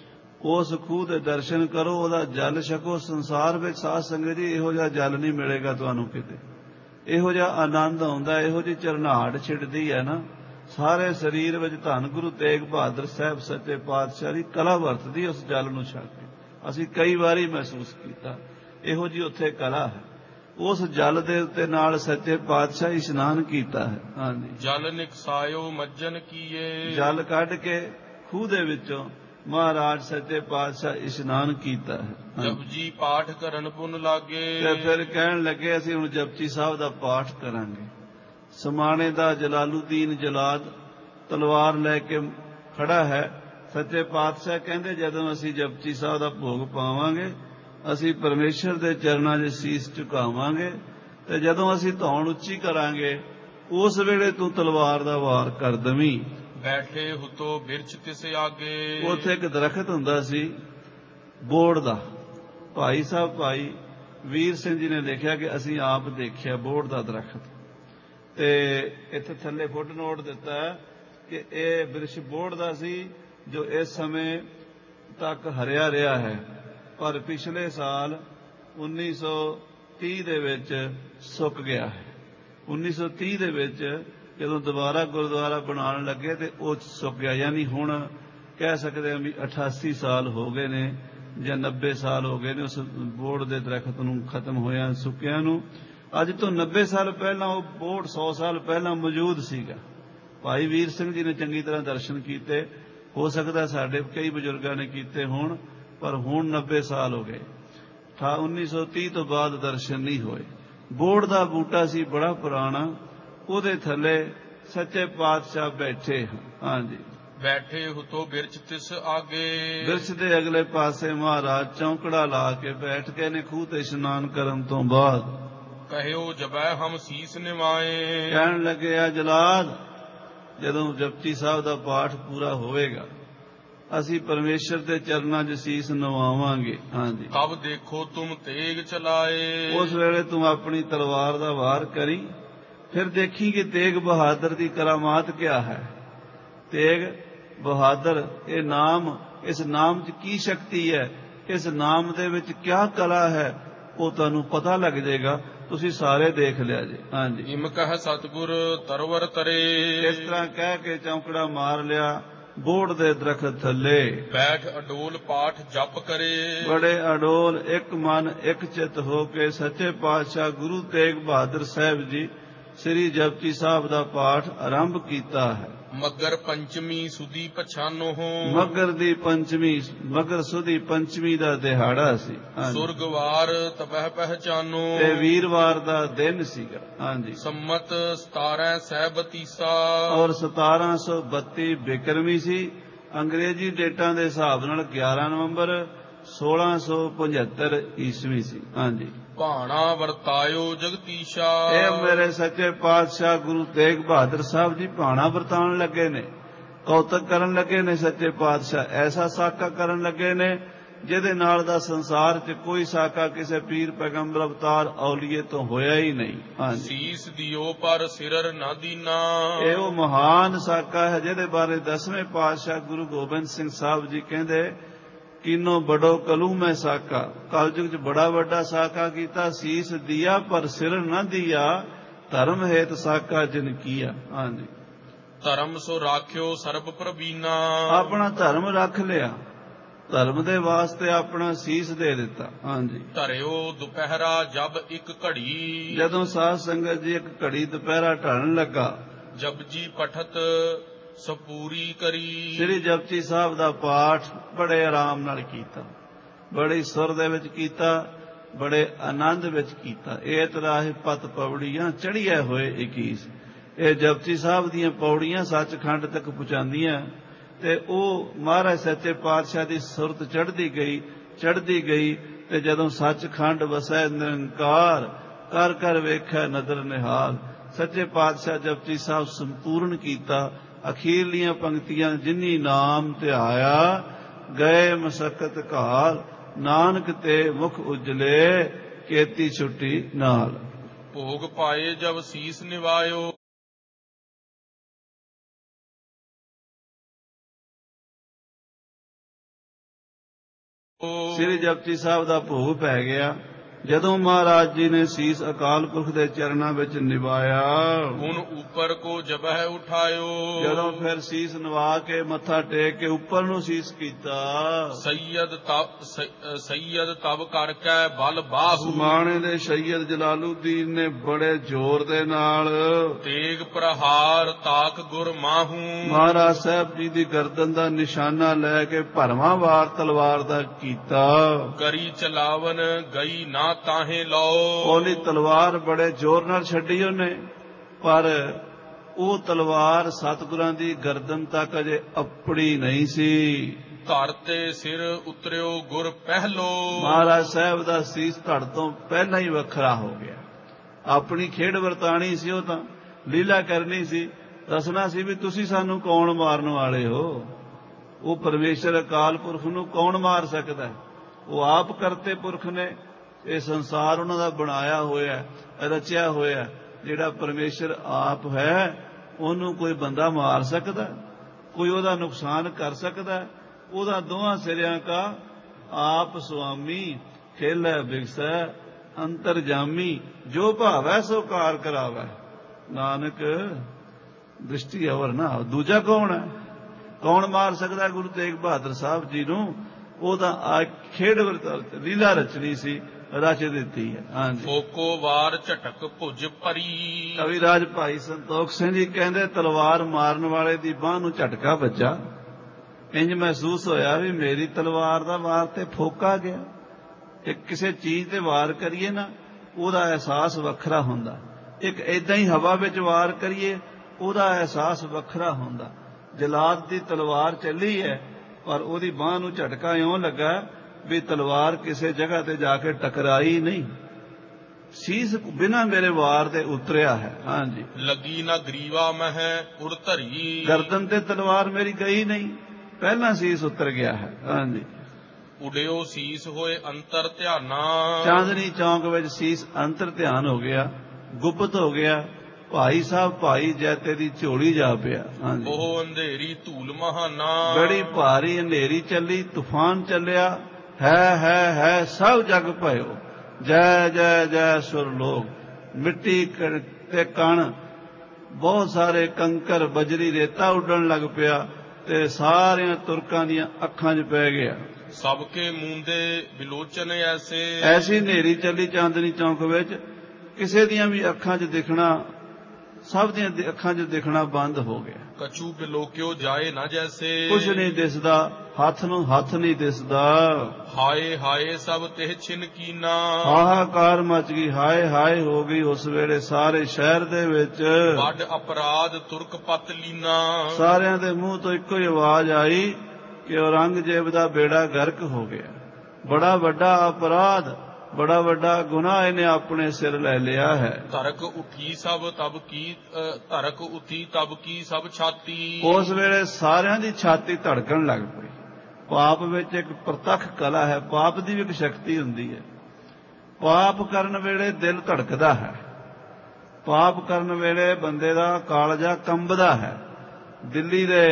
ਉਸ ਖੂਹ ਦੇ ਦਰਸ਼ਨ ਕਰੋ, ਉਹਦਾ ਜਲ ਛਕੋ। ਸੰਸਾਰ ਵਿੱਚ ਸਾਧ ਸੰਗਤ ਜੀ ਇਹੋ ਜਿਹਾ ਜਲ ਨਹੀਂ ਮਿਲੇਗਾ ਤੁਹਾਨੂੰ ਕਿਤੇ। ਇਹੋ ਜਿਹਾ ਆਨੰਦ ਆਉਂਦਾ, ਇਹੋ ਜਿਹੀ ਝਰਨਾਹਟ ਛਿੜਦੀ ਹੈ ਨਾ, ਸਾਰੇ ਸਰੀਰ ਵਿੱਚ। ਧੰਨ ਗੁਰੂ ਤੇਗ ਬਹਾਦਰ ਸਾਹਿਬ ਸੱਚੇ ਪਾਤਸ਼ਾਹ ਦੀ ਕਲਾ ਵਰਤਦੀ ਉਸ ਜਲ ਨੂੰ ਛਕ ਕੇ। ਅਸੀਂ ਕਈ ਵਾਰੀ ਮਹਿਸੂਸ ਕੀਤਾ, ਇਹੋ ਜਿਹੀ ਉੱਥੇ ਕਲਾ ਹੈ। ਉਸ ਜਲ ਦੇ ਉੱਤੇ ਨਾਲ ਸੱਚੇ ਪਾਤਸ਼ਾਹ ਇਸ਼ਨਾਨ ਕੀਤਾ ਹੈ। ਹਾਂਜੀ, ਜਲ ਨਿਕਸਾਇਓ ਮੱਜਨ ਕੀਏ, ਜਲ ਕੱਢ ਕੇ ਖੂਹ ਦੇ ਵਿੱਚੋਂ ਮਹਾਰਾਜ ਸੱਚੇ ਪਾਤਸ਼ਾਹ ਇਸ਼ਨਾਨ ਕੀਤਾ ਹੈ। ਜਪਜੀ ਪਾਠ ਕਰਨ ਪੁੰਨ ਲਾਗੇ, ਤੇ ਫਿਰ ਕਹਿਣ ਲੱਗੇ ਅਸੀਂ ਹੁਣ ਜਪਜੀ ਸਾਹਿਬ ਦਾ ਪਾਠ ਕਰਾਂਗੇ। ਸਮਾਣੇ ਦਾ ਜਲਾਲੂਦੀਨ ਜਲਾਦ ਤਲਵਾਰ ਲੈ ਕੇ ਖੜਾ ਹੈ। ਸੱਚੇ ਪਾਤਸ਼ਾਹ ਕਹਿੰਦੇ ਜਦੋਂ ਅਸੀਂ ਜਪਜੀ ਸਾਹਿਬ ਦਾ ਭੋਗ ਪਾਵਾਂਗੇ, ਅਸੀਂ ਪਰਮੇਸ਼ਰ ਦੇ ਚਰਨਾਂ 'ਚ ਸੀਸ ਝੁਕਾਵਾਂਗੇ, ਤੇ ਜਦੋਂ ਅਸੀਂ ਧੌਣ ਉੱਚੀ ਕਰਾਂਗੇ ਉਸ ਵੇਲੇ ਤੂੰ ਤਲਵਾਰ ਦਾ ਵਾਰ ਕਰ ਦਵੀਂ। ਬੈਠੇ ਹੁਤੋ ਬਿਰਛ ਤਿਸ ਆਗੇ, ਉੱਥੇ ਇੱਕ ਦਰਖਤ ਹੁੰਦਾ ਸੀ ਬੋੜ ਦਾ। ਭਾਈ ਸਾਹਿਬ ਭਾਈ ਵੀਰ ਸਿੰਘ ਜੀ ਨੇ ਲਿਖਿਆ ਕਿ ਅਸੀਂ ਆਪ ਦੇਖਿਆ ਬੋੜ ਦਾ ਦਰਖਤ। ਤੇ ਇੱਥੇ ਥੱਲੇ ਫੁੱਟਨੋਟ ਦਿੱਤਾ ਕਿ ਇਹ ਬਿਰਛ ਬੋੜ ਦਾ ਸੀ, ਜੋ ਇਸ ਸਮੇਂ ਤੱਕ ਹਰਿਆ ਰਿਹਾ ਹੈ, ਪਰ ਪਿਛਲੇ ਸਾਲ ਉੱਨੀ ਸੌ ਤੀਹ ਦੇ ਵਿੱਚ ਸੁੱਕ ਗਿਆ ਹੈ। ਉੱਨੀ ਸੌ ਤੀਹ ਦੇ ਵਿੱਚ ਜਦੋਂ ਦੁਬਾਰਾ ਗੁਰਦੁਆਰਾ ਬਣਾਉਣ ਲੱਗੇ ਤੇ ਉਹ ਸੁੱਕ ਗਿਆ। ਯਾਨੀ ਹੁਣ ਕਹਿ ਸਕਦੇ ਹਾਂ ਵੀ ਅਠਾਸੀ ਸਾਲ ਹੋ ਗਏ ਨੇ ਜਾਂ ਨੱਬੇ ਸਾਲ ਹੋ ਗਏ ਨੇ ਉਸ ਬੋੜ ਦੇ ਦਰਖਤ ਨੂੰ ਖਤਮ ਹੋਇਆ, ਸੁੱਕਿਆਂ ਨੂੰ। ਅੱਜ ਤੋਂ ਨੱਬੇ ਸਾਲ ਪਹਿਲਾਂ ਉਹ ਬੋੜ ਸੌ ਸਾਲ ਪਹਿਲਾਂ ਮੌਜੂਦ ਸੀਗਾ। ਭਾਈ ਵੀਰ ਸਿੰਘ ਜੀ ਨੇ ਚੰਗੀ ਤਰ੍ਹਾਂ ਦਰਸ਼ਨ ਕੀਤੇ। ਹੋ ਸਕਦਾ ਸਾਡੇ ਕਈ ਬਜ਼ੁਰਗਾਂ ਨੇ ਕੀਤੇ ਹੋਣ, ਪਰ ਹੁਣ ਨੱਬੇ ਸਾਲ ਹੋ ਗਏ। ਉੱਨੀ ਸੌ ਤੀਹ ਤੋਂ ਬਾਅਦ ਦਰਸ਼ਨ ਨਹੀਂ ਹੋਏ। ਬੋੜ ਦਾ ਬੂਟਾ ਸੀ ਬੜਾ ਪੁਰਾਣਾ, ਉਹਦੇ ਥੱਲੇ ਸੱਚੇ ਪਾਤਸ਼ਾਹ ਬੈਠੇ। ਹਾਂਜੀ, ਬੈਠੇ ਹੁਤੋ ਬਿਰਛ ਤਿਸ ਆਗੇ, ਬਿਰਛ ਦੇ ਅਗਲੇ ਪਾਸੇ ਮਹਾਰਾਜ ਚੌਂਕੜਾ ਲਾ ਕੇ ਬੈਠ ਕੇ ਨੇ ਖੂਹ ਤੇ ਇਸ਼ਨਾਨ ਕਰਨ ਤੋਂ ਬਾਅਦ। ਕਹਿਓ ਜਬੈ ਹਮ ਸੀਸ ਨਿਵਾਏ, ਕਹਿਣ ਲੱਗੇ ਆ ਜਲਾਦ, ਜਦੋਂ ਜਪਜੀ ਸਾਹਿਬ ਦਾ ਪਾਠ ਪੂਰਾ ਹੋਵੇਗਾ ਅਸੀਂ ਪਰਮੇਸ਼ਰ ਦੇ ਚਰਨਾਂ 'ਚ ਸੀਸ ਨਵਾਵਾਂਗੇ। ਹਾਂਜੀ, ਤਬ ਦੇਖੋ ਤੁਮ ਤੇਗ ਚਲਾਏ, ਉਸ ਵੇਲੇ ਤੂੰ ਆਪਣੀ ਤਲਵਾਰ ਦਾ ਵਾਰ ਕਰੀ, ਫਿਰ ਦੇਖੀ ਕਿ ਤੇਗ ਬਹਾਦਰ ਦੀ ਕਰਾਮਾਤ ਕਿਆ ਹੈ। ਤੇਗ ਬਹਾਦਰ ਇਹ ਨਾਮ, ਇਸ ਨਾਮ 'ਚ ਕੀ ਸ਼ਕਤੀ ਹੈ, ਇਸ ਨਾਮ ਦੇ ਵਿੱਚ ਕਿਆ ਕਲਾ ਹੈ, ਉਹ ਤੁਹਾਨੂੰ ਪਤਾ ਲੱਗ ਜਾਏਗਾ। ਤੁਸੀਂ ਸਾਰੇ ਦੇਖ ਲਿਆ ਜੇ। ਹਾਂਜੀ, ਇਮ ਕਹਿ ਸਤਿਗੁਰ ਤਰਵਰ ਤਰੇ, ਇਸ ਤਰ੍ਹਾਂ ਕਹਿ ਕੇ ਚੌਂਕੜਾ ਮਾਰ ਲਿਆ ਬੋੜ ਦੇ ਦਰਖਤ ਥੱਲੇ। ਬੈਠ ਅਡੋਲ ਪਾਠ ਜਪ ਕਰੇ, ਬੜੇ ਅਡੋਲ ਇੱਕ ਮਨ ਇੱਕ ਚਿੱਤ ਹੋ ਕੇ ਸੱਚੇ ਪਾਤਸ਼ਾਹ ਗੁਰੂ ਤੇਗ ਬਹਾਦਰ ਸਾਹਿਬ ਜੀ ਸ੍ਰੀ ਜਪਜੀ ਸਾਹਿਬ ਦਾ ਪਾਠ ਆਰੰਭ ਕੀਤਾ ਹੈ। ਮੱਗਰ ਪੰਚਮੀ ਸੁਦੀ ਪਛਾਨੋ, ਮੱਗਰ ਦੀ ਪੰਚਮੀ, ਮੱਗਰ ਸੁਦੀ ਪੰਚਮੀ ਦਾ ਦਿਹਾੜਾ ਸੀ। ਸੁਰਗਵਾਰ ਤਪਹਿ ਪਹਿਚਾਨੋ, ਤੇ ਵੀਰਵਾਰ ਦਾ ਦਿਨ ਸੀਗਾ। ਹਾਂਜੀ, ਸੰਮਤ ਸਤਾਰਾਂ ਸਹਿ ਬਤੀਸਾ, ਔਰ ਸਤਾਰਾਂ ਸੌ ਬੱਤੀ ਬਿਕਰਮੀ ਸੀ। ਅੰਗਰੇਜ਼ੀ ਡੇਟਾਂ ਦੇ ਹਿਸਾਬ ਨਾਲ ਗਿਆਰਾਂ ਨਵੰਬਰ ਸੋਲਾਂ ਸੌ ਪਝੱਤਰ ਈਸਵੀ ਸੀ। ਹਾਂਜੀ, ਭਾਣਾ ਵਰਤਾਇਓ ਜਗਤੀਸ਼ਾ, ਇਹ ਮੇਰੇ ਸੱਚੇ ਪਾਤਸ਼ਾਹ ਗੁਰੂ ਤੇਗ ਬਹਾਦਰ ਸਾਹਿਬ ਜੀ ਭਾਣਾ ਵਰਤਾਉਣ ਲੱਗੇ ਨੇ, ਕੌਤਕ ਕਰਨ ਲੱਗੇ ਨੇ। ਸੱਚੇ ਪਾਤਸ਼ਾਹ ਐਸਾ ਸਾਕਾ ਕਰਨ ਲੱਗੇ ਨੇ ਜਿਹਦੇ ਨਾਲ ਦਾ ਸੰਸਾਰ 'ਚ ਕੋਈ ਸਾਕਾ ਕਿਸੇ ਪੀਰ ਪੈਗੰਬਰ ਅਵਤਾਰ ਔਲੀਏ ਤੋਂ ਹੋਇਆ ਹੀ ਨਹੀਂ। ਹਾਂਜੀ, ਸੀਸ ਦਿਓ ਪਰ ਸਿਰਰ ਨਾ ਦੀਨਾ, ਇਹ ਉਹ ਮਹਾਨ ਸਾਕਾ ਹੈ ਜਿਹਦੇ ਬਾਰੇ ਦਸਵੇਂ ਪਾਤਸ਼ਾਹ ਗੁਰੂ ਗੋਬਿੰਦ ਸਿੰਘ ਸਾਹਿਬ ਜੀ ਕਹਿੰਦੇ ਕੀਨੋ ਬੜੋ ਕਲੂ ਮੈਂ ਸਾਕਾ, ਕਲਯੁਗ 'ਚ ਬੜਾ ਵੱਡਾ ਸਾਕਾ ਕੀਤਾ। ਸੀਸ ਦੀਆ ਪਰ ਸਿਰ ਨਾ ਦੀਆ, ਧਰਮ ਹੇਤ ਸਾਕਾ ਜਿਨ ਕੀਆ। ਹਾਂਜੀ, ਧਰਮ ਸੋ ਰਾਖਿਓ ਸਰਬ ਪ੍ਰਬੀਨਾ, ਆਪਣਾ ਧਰਮ ਰੱਖ ਲਿਆ, ਧਰਮ ਦੇ ਵਾਸਤੇ ਆਪਣਾ ਸੀਸ ਦੇ ਦਿੱਤਾ। ਹਾਂਜੀ, ਧਰਿਓ ਦੁਪਹਿਰਾ ਜਬ ਇੱਕ ਘੜੀ, ਜਦੋਂ ਸਾਧ ਸੰਗਤ ਜੀ ਇੱਕ ਘੜੀ ਦੁਪਹਿਰਾ ਢਲਣ ਲੱਗਾ, ਜਪਜੀ ਪਠਤ ਸਪੂਰੀ ਕਰੀ, ਸ੍ਰੀ ਜਪਜੀ ਸਾਹਿਬ ਦਾ ਪਾਠ ਬੜੇ ਆਰਾਮ ਨਾਲ ਕੀਤਾ, ਬੜੀ ਸੁਰ ਦੇ ਵਿੱਚ ਕੀਤਾ, ਬੜੇ ਆਨੰਦ ਵਿੱਚ ਕੀਤਾ। ਇਹ ਤਰਾਹ ਪਤ ਪੌੜੀਆਂ ਚੜ੍ਹੀਆਂ ਹੋਏ ਇਕੀਸ, ਇਹ ਜਪਜੀ ਸਾਹਿਬ ਦੀਆਂ ਪੌੜੀਆਂ ਸੱਚਖੰਡ ਤੱਕ ਪਹੁੰਚਾਉਂਦੀਆਂ। ਤੇ ਉਹ ਮਹਾਰਾਜ ਸੱਚੇ ਪਾਤਸ਼ਾਹ ਦੀ ਸੁਰਤ ਚੜ੍ਹਦੀ ਗਈ, ਚੜ੍ਹਦੀ ਗਈ। ਤੇ ਜਦੋਂ ਸੱਚਖੰਡ ਵਸੈ ਨਿਰੰਕਾਰ, ਕਰ ਕਰ ਵੇਖੈ ਨਦਰ ਨਿਹਾਲ, ਸੱਚੇ ਪਾਤਸ਼ਾਹ ਜਪਜੀ ਸਾਹਿਬ ਸੰਪੂਰਨ ਕੀਤਾ। ਅਖੀਰਲੀਆਂ ਪੰਕਤੀਆਂ, ਜਿਨੀ ਨਾਮ ਧਿਆਇਆ ਗਏ ਮਸਕਤ ਘਾਲ, ਨਾਨਕ ਤੇ ਮੁਖ ਉਜਲੇ ਕੇਤੀ ਛੁੱਟੀ ਨਾਲ। ਭੋਗ ਪਾਏ ਜਬ ਸੀਸ ਨਿਵਾਇਓ, ਸ੍ਰੀ ਜਪਜੀ ਸਾਹਿਬ ਦਾ ਭੋਗ ਪੈ ਗਿਆ ਜਦੋਂ ਮਹਾਰਾਜ ਜੀ ਨੇ ਸੀਸ ਅਕਾਲ ਪੁਰਖ ਦੇ ਚਰਨਾਂ ਵਿੱਚ ਨਿਵਾਇਆ। ਹੁਣ ਉੱਪਰ ਕੋ ਜਬਹਿ ਉਠਾਇਓ, ਜਦੋਂ ਫਿਰ ਸੀਸ ਨਿਵਾ ਕੇ ਮੱਥਾ ਟੇਕ ਕੇ ਉੱਪਰ ਨੂੰ ਸੀਸ ਕੀਤਾ। ਸੈਯਦ ਤਬ ਸੈਯਦ ਤਬ ਕਰਕੇ ਬਲ ਬਾਹੂ, ਸਮਾਣੇ ਦੇ ਸੈਯਦ ਜਲਾਲੂਦੀਨ ਨੇ ਬੜੇ ਜ਼ੋਰ ਦੇ ਨਾਲ ਤੇਗ ਪ੍ਰਹਾਰ ਤਾਕ ਗੁਰ ਮਾਹੂ, ਮਹਾਰਾਜ ਸਾਹਿਬ ਜੀ ਦੀ ਗਰਦਨ ਦਾ ਨਿਸ਼ਾਨਾ ਲੈ ਕੇ ਭਰਵਾਂ ਵਾਰ ਤਲਵਾਰ ਦਾ ਕੀਤਾ। ਕਰੀ ਚਲਾਵਨ ਗਈ ਨਾ ਤਾਹੇ ਲਓ, ਉਹਦੀ ਤਲਵਾਰ ਬੜੇ ਜ਼ੋਰ ਨਾਲ ਛੱਡੀ ਉਹਨੇ, ਪਰ ਉਹ ਤਲਵਾਰ ਸਤਿਗੁਰਾਂ ਦੀ ਗਰਦਨ ਤੱਕ ਅਜੇ ਅਪੜੀ ਨਹੀਂ ਸੀ। ਧੜ ਤੇ ਸਿਰ ਉਤਰਿਓ ਗੁਰ ਪਹਿਲੋ, ਮਹਾਰਾਜ ਸਾਹਿਬ ਦਾ ਸੀਸ ਧੜ ਤੋਂ ਪਹਿਲਾਂ ਹੀ ਵੱਖਰਾ ਹੋ ਗਿਆ। ਆਪਣੀ ਖੇਡ ਵਰਤਾਣੀ ਸੀ, ਉਹ ਤਾਂ ਲੀਲਾ ਕਰਨੀ ਸੀ, ਦੱਸਣਾ ਸੀ ਵੀ ਤੁਸੀਂ ਸਾਨੂੰ ਕੌਣ ਮਾਰਨ ਵਾਲੇ ਹੋ। ਉਹ ਪਰਮੇਸ਼ਰ ਅਕਾਲ ਪੁਰਖ ਨੂੰ ਕੌਣ ਮਾਰ ਸਕਦਾ? ਉਹ ਆਪ ਕਰਤੇ ਪੁਰਖ ਨੇ। ਇਹ ਸੰਸਾਰ ਉਹਨਾਂ ਦਾ ਬਣਾਇਆ ਹੋਇਆ, ਰਚਿਆ ਹੋਇਆ। ਜਿਹੜਾ ਪਰਮੇਸ਼ਰ ਆਪ ਹੈ, ਉਹਨੂੰ ਕੋਈ ਬੰਦਾ ਮਾਰ ਸਕਦਾ? ਕੋਈ ਉਹਦਾ ਨੁਕਸਾਨ ਕਰ ਸਕਦਾ? ਉਹਦਾ ਦੋਹਾਂ ਸਿਰਿਆਂ ਕਾ ਆਪ ਸੁਆਮੀ, ਖੇਲੈ ਬਿਗਸੈ ਅੰਤਰਜਾਮੀ, ਜੋ ਭਾਵੈ ਸੋ ਕਾਰ ਕਰਾਵੈ। ਨਾਨਕ ਦ੍ਰਿਸ਼ਟੀ ਅਵਰ ਨਾ। ਦੂਜਾ ਕੌਣ ਹੈ? ਕੌਣ ਮਾਰ ਸਕਦਾ ਗੁਰੂ ਤੇਗ ਬਹਾਦਰ ਸਾਹਿਬ ਜੀ ਨੂੰ? ਉਹਦਾ ਆ ਖੇਡ ਵਰਤ ਲੀਲਾ ਰਚਨੀ ਸੀ, ਰਚ ਦਿੱਤੀ ਹੈ। ਹਾਂਜੀ। ਫੋਕੋ ਵਾਰ ਝਟਕ ਭੁਜ ਭਰੀ, ਕਵਿਰਾਜ ਭਾਈ ਸੰਤੋਖ ਸਿੰਘ ਜੀ ਕਹਿੰਦੇ ਤਲਵਾਰ ਮਾਰਨ ਵਾਲੇ ਦੀ ਬਾਂਹ ਨੂੰ ਝਟਕਾ ਵੱਜਾ। ਇੰਜ ਮਹਿਸੂਸ ਹੋਇਆ ਵੀ ਮੇਰੀ ਤਲਵਾਰ ਦਾ ਵਾਰ ਤੇ ਫੋਕਾ ਗਿਆ। ਇੱਕ ਕਿਸੇ ਚੀਜ਼ ਤੇ ਵਾਰ ਕਰੀਏ ਨਾ, ਉਹਦਾ ਅਹਿਸਾਸ ਵੱਖਰਾ ਹੁੰਦਾ। ਇੱਕ ਏਦਾਂ ਹੀ ਹਵਾ ਵਿੱਚ ਵਾਰ ਕਰੀਏ, ਉਹਦਾ ਅਹਿਸਾਸ ਵੱਖਰਾ ਹੁੰਦਾ। ਜਲਾਦ ਦੀ ਤਲਵਾਰ ਚੱਲੀ ਹੈ, ਪਰ ਉਹਦੀ ਬਾਂਹ ਨੂੰ ਝਟਕਾ ਇਉਂ ਲੱਗਾ ਵੀ ਤਲਵਾਰ ਕਿਸੇ ਜਗ੍ਹਾ ਤੇ ਜਾ ਕੇ ਟਕਰਾਈ ਨਹੀਂ, ਸੀਸ ਬਿਨਾਂ ਮੇਰੇ ਵਾਰ ਦੇ ਉਤਰਿਆ ਹੈ। ਹਾਂਜੀ। ਲੱਗੀ ਨਾ ਗਰੀਵਾ ਮਹਿ ਉੜ ਧਰੀ, ਗਰਦਨ ਤੇ ਤਲਵਾਰ ਮੇਰੀ ਗਈ ਨਹੀਂ, ਪਹਿਲਾਂ ਸੀਸ ਉਤਰ ਗਿਆ ਹੈ। ਹਾਂਜੀ। ਉਡਿਓ ਸੀਸ ਹੋਏ ਅੰਤਰ ਧਿਆਨਾ, ਚਾਂਦਨੀ ਚੌਂਕ ਵਿੱਚ ਸੀਸ ਅੰਤਰ ਧਿਆਨ ਹੋ ਗਿਆ, ਗੁਪਤ ਹੋ ਗਿਆ। ਭਾਈ ਸਾਹਿਬ ਭਾਈ ਜੈਤੇ ਦੀ ਝੋਲੀ ਜਾ ਪਿਆ। ਹਾਂਜੀ। ਉਹ ਅੰਧੇਰੀ ਧੂਲ ਮਹਾਨਾ, ਬੜੀ ਭਾਰੀ ਹਨੇਰੀ ਚੱਲੀ, ਤੂਫਾਨ ਚੱਲਿਆ। ਹੈ ਹੈ ਹੈ ਸਭ ਜਗ ਭਇਓ, ਜੈ ਜੈ ਜੈ ਸੁਰ ਲੋਕ। ਮਿੱਟੀ ਤੇ ਕਣ, ਬਹੁਤ ਸਾਰੇ ਕੰਕਰ ਬਜਰੀ ਰੇਤਾ ਉੱਡਣ ਲੱਗ ਪਿਆ ਤੇ ਸਾਰਿਆਂ ਤੁਰਕਾਂ ਦੀਆਂ ਅੱਖਾਂ 'ਚ ਪੈ ਗਿਆ। ਸਭ ਕੇ ਮੂੰਦੇ ਬਿਲੋਚਨ ਐਸੇ, ਐਸੀ ਹਨੇਰੀ ਚੱਲੀ ਚਾਂਦਨੀ ਚੌਂਕ ਵਿੱਚ, ਕਿਸੇ ਦੀਆਂ ਵੀ ਅੱਖਾਂ 'ਚ ਦਿਖਣਾ, ਸਭ ਦੀਆਂ ਅੱਖਾਂ 'ਚ ਦਿਖਣਾ ਬੰਦ ਹੋ ਗਿਆ। ਕਛੂ ਬਿਲੋਕਿਓ ਜਾਏ ਨਾ ਜੈਸੇ, ਕੁਛ ਨਹੀਂ ਦਿਸਦਾ, ਹੱਥ ਨੂੰ ਹੱਥ ਨਹੀਂ ਦਿਸਦਾ। ਹਾਏ ਹਾਏ ਸਭ ਤਿਹ ਛਿਨ ਕੀਨਾ, ਹਾਹਾਕਾਰ ਮਚ ਗਈ, ਹਾਏ ਹਾਏ ਹੋ ਗਈ ਉਸ ਵੇਲੇ ਸਾਰੇ ਸ਼ਹਿਰ ਦੇ ਵਿੱਚ। ਵੱਡ ਅਪਰਾਧ ਤੁਰਕ ਪਤ ਲੀਨਾ, ਸਾਰਿਆਂ ਦੇ ਮੂੰਹ ਤੋਂ ਇੱਕੋ ਹੀ ਆਵਾਜ਼ ਆਈ ਕਿ ਔਰੰਗਜ਼ੇਬ ਦਾ ਬੇੜਾ ਗਰਕ ਹੋ ਗਿਆ। ਬੜਾ ਵੱਡਾ ਅਪਰਾਧ, ਬੜਾ ਵੱਡਾ ਗੁਨਾਹ ਇਹਨੇ ਆਪਣੇ ਸਿਰ ਲੈ ਲਿਆ ਹੈ। ਧਰਕ ਉਠੀ ਸਭ ਤਬ ਕੀ, ਧਰਕ ਉਠੀ ਤਬ ਕੀ ਸਭ ਛਾਤੀ, ਉਸ ਵੇਲੇ ਸਾਰਿਆਂ ਦੀ ਛਾਤੀ ਧੜਕਣ ਲੱਗ ਪਈ। ਪਾਪ ਵਿੱਚ ਇੱਕ ਪ੍ਰਤੱਖ ਕਲਾ ਹੈ, ਪਾਪ ਦੀ ਵੀ ਇੱਕ ਸ਼ਕਤੀ ਹੁੰਦੀ ਹੈ। ਪਾਪ ਕਰਨ ਵੇਲੇ ਦਿਲ ਧੜਕਦਾ ਹੈ, ਪਾਪ ਕਰਨ ਵੇਲੇ ਬੰਦੇ ਦਾ ਕਾਲਜਾ ਕੰਬਦਾ ਹੈ। ਦਿੱਲੀ ਦੇ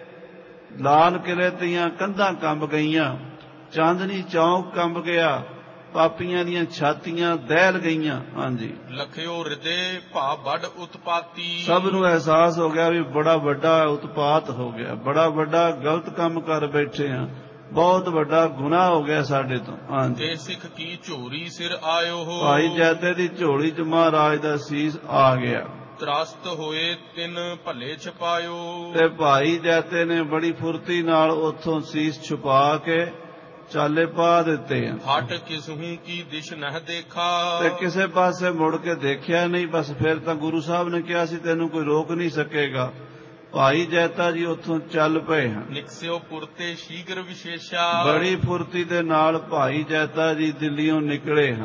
ਲਾਲ ਕਿਲੇ ਦੀਆਂ ਕੰਧਾਂ ਕੰਬ ਗਈਆਂ, ਚਾਂਦਨੀ ਚੌਂਕ ਕੰਬ ਗਿਆ, ਪਾਪੀਆਂ ਦੀਆਂ ਛਾਤੀਆਂ ਦਹਿਲ ਗਈਆਂ। ਹਾਂਜੀ। ਲਖਿਓ ਹਿਰਦੇ ਭਾ ਵੱਡ ਉਤਪਾਤੀ, ਸਭ ਨੂੰ ਅਹਿਸਾਸ ਹੋ ਗਿਆ ਵੀ ਬੜਾ ਵੱਡਾ ਉਤਪਾਤ ਹੋ ਗਿਆ, ਬੜਾ ਵੱਡਾ ਗਲਤ ਕੰਮ ਕਰ ਬੈਠੇ ਆ, ਬਹੁਤ ਵੱਡਾ ਗੁਨਾਹ ਹੋ ਗਿਆ ਸਾਡੇ ਤੋਂ। ਹਾਂਜੀ। ਤੇ ਸਿੱਖ ਕੀ ਝੋਰੀ ਸਿਰ ਆਇਓ, ਭਾਈ ਜੈਤੇ ਦੀ ਝੋਲੀ 'ਚ ਮਹਾਰਾਜ ਦਾ ਸੀਸ ਆ ਗਿਆ। ਤ੍ਰਸਤ ਹੋਏ ਤਿੰਨ ਭੱਲੇ ਛਪਾਇਓ, ਤੇ ਭਾਈ ਜੈਤੇ ਨੇ ਬੜੀ ਫੁਰਤੀ ਨਾਲ ਉੱਥੋਂ ਸੀਸ ਛੁਪਾ ਕੇ ਚਾਲੇ ਪਾ ਦਿੱਤੇ। ਹਟ ਕਿਸਹੂ ਕੀ ਦਿਸ਼ ਨਹਿ ਦੇਖਾ, ਤੇ ਕਿਸੇ ਪਾਸੇ ਮੁੜ ਕੇ ਦੇਖਿਆ ਨਹੀਂ। ਬਸ ਫਿਰ ਤਾਂ ਗੁਰੂ ਸਾਹਿਬ ਨੇ ਕਿਹਾ ਸੀ ਤੈਨੂੰ ਕੋਈ ਰੋਕ ਨਹੀਂ ਸਕੇਗਾ। ਭਾਈ ਜੈਤਾ ਜੀ ਉੱਥੋਂ ਚੱਲ ਪਏ ਹਨ। ਨਿਕਸਿਓ ਪੁਰਤੇ ਸ਼ੀਘਰ ਵਿਸ਼ੇਸ਼ਾ, ਬੜੀ ਫੁਰਤੀ ਦੇ ਨਾਲ ਭਾਈ ਜੈਤਾ ਜੀ ਦਿੱਲੀੋਂ ਨਿਕਲੇ ਹਨ।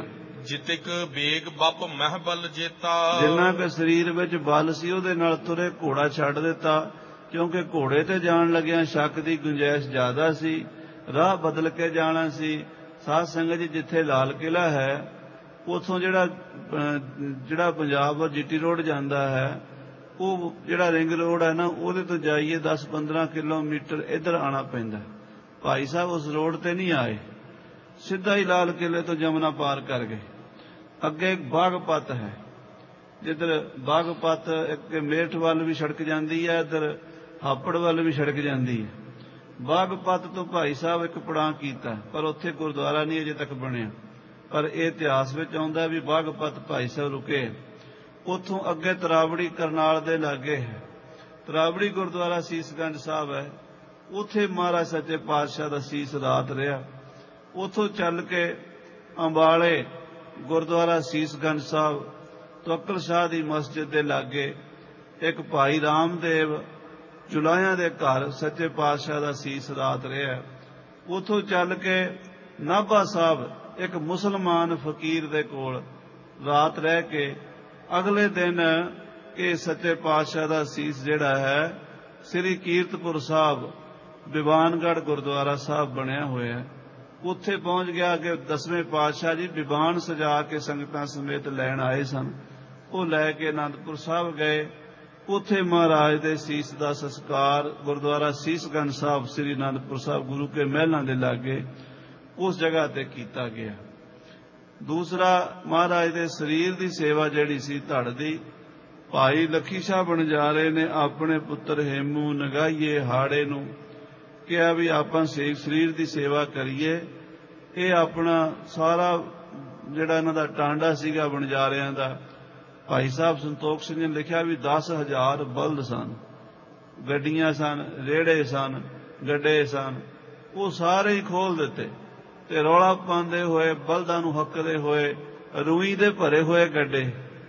ਜਿਤਿਕ ਬੇਗ ਬੱਪ ਮਹਿ ਬਲ ਜੇਤਾ। ਜਿੰਨਾ ਕਿ ਸਰੀਰ ਵਿੱਚ ਬਲ ਸੀ ਉਹਦੇ ਨਾਲ ਤੁਰੇ, ਘੋੜਾ ਛੱਡ ਦਿੱਤਾ, ਕਿਉਂਕਿ ਘੋੜੇ ਤੇ ਜਾਣ ਲੱਗਿਆਂ ਸ਼ੱਕ ਦੀ ਗੁੰਜਾਇਸ਼ ਜ਼ਿਆਦਾ ਸੀ, ਰਾਹ ਬਦਲ ਕੇ ਜਾਣਾ ਸੀ। ਸਾਧ ਸੰਗਤ ਜੀ, ਜਿੱਥੇ ਲਾਲ ਕਿਲ੍ਹਾ ਹੈ ਉਥੋਂ ਜਿਹੜਾ ਜਿਹੜਾ ਪੰਜਾਬ ਔਰ ਜੀਟੀ ਰੋਡ ਜਾਂਦਾ ਹੈ, ਉਹ ਜਿਹੜਾ ਰਿੰਗ ਰੋਡ ਹੈ ਨਾ, ਉਹਦੇ ਤੋਂ ਜਾਈਏ ਦਸ ਪੰਦਰਾਂ ਕਿਲੋਮੀਟਰ ਇੱਧਰ ਆਉਣਾ ਪੈਂਦਾ। ਭਾਈ ਸਾਹਿਬ ਉਸ ਰੋਡ ਤੇ ਨਹੀਂ ਆਏ, ਸਿੱਧਾ ਹੀ ਲਾਲ ਕਿਲ੍ਹੇ ਤੋਂ ਜਮਨਾ ਪਾਰ ਕਰ ਗਏ। ਅੱਗੇ ਇੱਕ ਬਾਗਪਤ ਹੈ, ਜਿੱਧਰ ਬਾਗਪਤ ਇੱਕ ਮੇਰਠ ਵੱਲ ਵੀ ਸੜਕ ਜਾਂਦੀ ਹੈ, ਇੱਧਰ ਹਾਪੜ ਵੱਲ ਵੀ ਸੜਕ ਜਾਂਦੀ ਹੈ। ਬਾਗਪਤ ਤੋਂ ਭਾਈ ਸਾਹਿਬ ਇੱਕ ਪੜਾਅ ਕੀਤਾ, ਪਰ ਉੱਥੇ ਗੁਰਦੁਆਰਾ ਨਹੀਂ ਅਜੇ ਤੱਕ ਬਣਿਆ, ਪਰ ਇਹ ਇਤਿਹਾਸ ਵਿੱਚ ਆਉਂਦਾ ਵੀ ਬਾਗਪਤ ਭਾਈ ਸਾਹਿਬ ਰੁਕੇ। ਉੱਥੋਂ ਅੱਗੇ ਤਰਾਵੜੀ ਕਰਨਾਲ ਦੇ ਲਾਗੇ ਹੈ, ਤਰਾਵੜੀ ਗੁਰਦੁਆਰਾ ਸੀਸਗੰਜ ਸਾਹਿਬ ਹੈ, ਉੱਥੇ ਮਹਾਰਾਜ ਸੱਚੇ ਪਾਤਸ਼ਾਹ ਦਾ ਸੀਸ ਰਾਤ ਰਿਹਾ। ਉੱਥੋਂ ਚੱਲ ਕੇ ਅੰਬਾਲੇ ਗੁਰਦੁਆਰਾ ਸੀਸਗੰਜ ਸਾਹਿਬ ਤੁਅੱਕਲ ਸ਼ਾਹ ਦੀ ਮਸਜਿਦ ਦੇ ਲਾਗੇ ਇੱਕ ਭਾਈ ਰਾਮਦੇਵ ਚੁਲਾਹਿਆਂ ਦੇ ਘਰ ਸੱਚੇ ਪਾਤਸ਼ਾਹ ਦਾ ਸੀਸ ਰਾਤ ਰਿਹਾ। ਉੱਥੋਂ ਚੱਲ ਕੇ ਨਾਭਾ ਸਾਹਿਬ ਇੱਕ ਮੁਸਲਮਾਨ ਫਕੀਰ ਦੇ ਕੋਲ ਰਾਤ ਰਹਿ ਕੇ ਅਗਲੇ ਦਿਨ ਇਹ ਸੱਚੇ ਪਾਤਸ਼ਾਹ ਦਾ ਸੀਸ ਜਿਹੜਾ ਹੈ ਸ੍ਰੀ ਕੀਰਤਪੁਰ ਸਾਹਿਬ ਦੀਵਾਨਗੜ੍ਹ ਗੁਰਦੁਆਰਾ ਸਾਹਿਬ ਬਣਿਆ ਹੋਇਆ, ਉੱਥੇ ਪਹੁੰਚ ਗਿਆ ਕਿ ਦਸਵੇਂ ਪਾਤਸ਼ਾਹ ਜੀ ਦੀਵਾਨ ਸਜਾ ਕੇ ਸੰਗਤਾਂ ਸਮੇਤ ਲੈਣ ਆਏ ਸਨ। ਉਹ ਲੈ ਕੇ ਅਨੰਦਪੁਰ ਸਾਹਿਬ ਗਏ। ਉੱਥੇ ਮਹਾਰਾਜ ਦੇ ਸੀਸ ਦਾ ਸੰਸਕਾਰ ਗੁਰਦੁਆਰਾ ਸੀਸਗੰਜ ਸਾਹਿਬ ਸ੍ਰੀ ਅਨੰਦਪੁਰ ਸਾਹਿਬ ਗੁਰੂ ਕੇ ਮਹਿਲਾਂ ਦੇ ਲਾਗੇ ਉਸ ਜਗ੍ਹਾ ਤੇ ਕੀਤਾ ਗਿਆ। ਦੂਸਰਾ, ਮਹਾਰਾਜ ਦੇ ਸਰੀਰ ਦੀ ਸੇਵਾ ਜਿਹੜੀ ਸੀ ਧੜ ਦੀ, ਭਾਈ ਲੱਖੀ ਸ਼ਾਹ ਬਣਜਾਰੇ ਨੇ ਆਪਣੇ ਪੁੱਤਰ ਹੇਮੂ ਨਗਾਈਏ ਹਾੜੇ ਨੂੰ ਕਿਹਾ ਵੀ ਆਪਾਂ ਸਰੀਰ ਦੀ ਸੇਵਾ ਕਰੀਏ। ਇਹ ਆਪਣਾ ਸਾਰਾ ਜਿਹੜਾ ਇਹਨਾਂ ਦਾ ਟਾਂਡਾ ਸੀਗਾ ਬਣਜਾਰਿਆਂ ਦਾ, ਭਾਈ ਸਾਹਿਬ ਸੰਤੋਖ ਸਿੰਘ ਨੇ ਲਿਖਿਆ ਵੀ ਦਸ ਹਜ਼ਾਰ ਬਲਦ ਸਨ, ਗੱਡੀਆਂ ਸਨ, ਰੇੜੇ ਸਨ, ਗੱਡੇ ਸਨ, ਉਹ ਸਾਰੇ ਹੀ ਖੋਲ ਦਿੱਤੇ ਤੇ ਰੌਲਾ ਪਾਉਂਦੇ ਹੋਏ, ਬਲਦਾਂ ਨੂੰ ਹੱਕਦੇ ਹੋਏ, ਰੂਈ ਦੇ ਭਰੇ ਹੋਏ ਗੱਡੇ,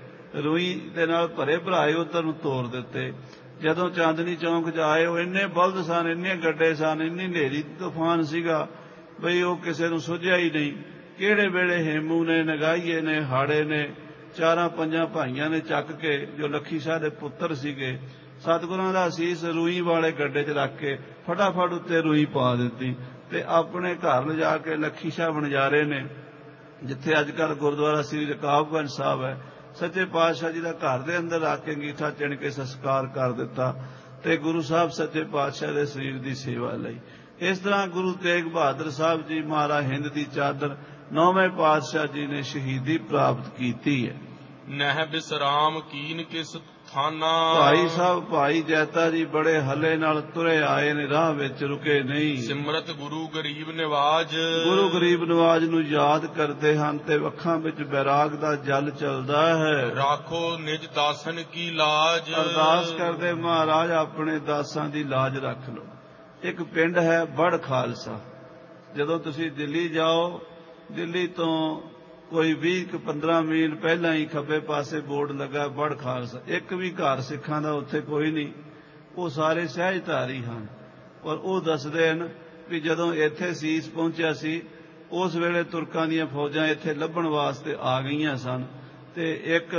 ਰੂਈ ਦੇ ਨਾਲ ਭਰੇ ਭਰਾਏ ਉੱਧਰ ਨੂੰ ਤੋਰ ਦਿੱਤੇ। ਜਦੋਂ ਚਾਂਦਨੀ ਚੌਂਕ 'ਚ ਆਏ, ਉਹ ਇੰਨੇ ਬਲਦ ਸਨ, ਇੰਨੇ ਗੱਡੇ ਸਨ, ਇੰਨੀ ਹਨੇਰੀ ਤੂਫਾਨ ਸੀਗਾ ਬਈ ਉਹ ਕਿਸੇ ਨੂੰ ਸੁੱਝਿਆ ਹੀ ਨਹੀਂ। ਕਿਹੜੇ ਵੇਲੇ ਹੇਮੂ ਨੇ, ਨਗਾਈਏ ਨੇ, ਹਾੜੇ ਨੇ, ਚਾਰਾਂ ਪੰਜਾਂ ਭਾਈਆਂ ਨੇ ਚੱਕ ਕੇ, ਜੋ ਲੱਖੀ ਸ਼ਾਹ ਦੇ ਪੁੱਤਰ ਸੀਗੇ, ਸਤਿਗੁਰਾਂ ਦਾ ਅਸੀਸ ਰੂਈ ਵਾਲੇ ਗੱਡੇ 'ਚ ਰੱਖ ਕੇ ਫਟਾਫਟ ਉੱਤੇ ਰੂਈ ਪਾ ਦਿੱਤੀ ਤੇ ਆਪਣੇ ਘਰ ਲਿਜਾ ਕੇ ਲੱਖੀ ਸ਼ਾਹ ਬਣਜਾਰੇ ਨੇ, ਜਿੱਥੇ ਅੱਜ ਕੱਲ੍ਹ ਗੁਰਦੁਆਰਾ ਸ੍ਰੀ ਰਕਾਬਗੰਜ ਸਾਹਿਬ ਹੈ, ਸੱਚੇ ਪਾਤਸ਼ਾਹ ਜੀ ਦਾ ਘਰ ਦੇ ਅੰਦਰ ਰੱਖ ਕੇ ਅੰਗੀਠਾ ਚਿਣ ਕੇ ਸੰਸਕਾਰ ਕਰ ਦਿੱਤਾ ਤੇ ਗੁਰੂ ਸਾਹਿਬ ਸੱਚੇ ਪਾਤਸ਼ਾਹ ਦੇ ਸਰੀਰ ਦੀ ਸੇਵਾ ਲਈ। ਇਸ ਤਰ੍ਹਾਂ ਗੁਰੂ ਤੇਗ ਬਹਾਦਰ ਸਾਹਿਬ ਜੀ ਮਹਾਰਾਜ ਹਿੰਦ ਦੀ ਚਾਦਰ ਨੌਵੇਂ ਪਾਤਸ਼ਾਹ ਜੀ ਨੇ ਸ਼ਹੀਦੀ ਪ੍ਰਾਪਤ ਕੀਤੀ ਹੈ। ਨਹਿ ਬਿਸਰਾਮ ਕੀਨ ਕਿਸ ਥਾਨਾ। ਭਾਈ ਸਾਹਿਬ ਭਾਈ ਜੈਤਾ ਜੀ ਬੜੇ ਹੱਲੇ ਨਾਲ ਤੁਰੇ ਆਏ ਨੇ, ਰਾਹ ਵਿੱਚ ਰੁਕੇ ਨਹੀਂ। ਸਿਮਰਤ ਗੁਰੂ ਗਰੀਬ ਨਿਵਾਜ। ਗੁਰੂ ਗਰੀਬ ਨਿਵਾਜ ਨੂੰ ਯਾਦ ਕਰਦੇ ਹਨ ਤੇ ਅੱਖਾਂ ਵਿੱਚ ਬੈਰਾਗ ਦਾ ਜਲ ਚੱਲਦਾ ਹੈ। ਰਾਖੋ ਨਿਜ ਦਾਸਨ ਕੀ ਲਾਜ। ਅਰਦਾਸ ਕਰਦੇ ਮਹਾਰਾਜ ਆਪਣੇ ਦਾਸਾਂ ਦੀ ਲਾਜ ਰੱਖ ਲਓ। ਇੱਕ ਪਿੰਡ ਹੈ ਬੜ ਖਾਲਸਾ। ਜਦੋਂ ਤੁਸੀਂ ਦਿੱਲੀ ਜਾਓ, ਦਿੱਲੀ ਤੋਂ ਕੋਈ ਵੀਹ ਕੁ ਪੰਦਰਾਂ ਮੀਲ ਪਹਿਲਾਂ ਹੀ ਖੱਬੇ ਪਾਸੇ ਬੋਰਡ ਲੱਗਾ ਬੜ ਖਾਲਸਾ। ਇੱਕ ਵੀ ਘਰ ਸਿੱਖਾਂ ਦਾ ਉੱਥੇ ਕੋਈ ਨਹੀਂ, ਉਹ ਸਾਰੇ ਸਹਿਜਧਾਰੀ ਹਨ। ਔਰ ਉਹ ਦੱਸਦੇ ਹਨ ਵੀ ਜਦੋਂ ਇੱਥੇ ਸੀਸ ਪਹੁੰਚਿਆ ਸੀ, ਉਸ ਵੇਲੇ ਤੁਰਕਾਂ ਦੀਆਂ ਫੌਜਾਂ ਇੱਥੇ ਲੱਭਣ ਵਾਸਤੇ ਆ ਗਈਆਂ ਸਨ ਤੇ ਇੱਕ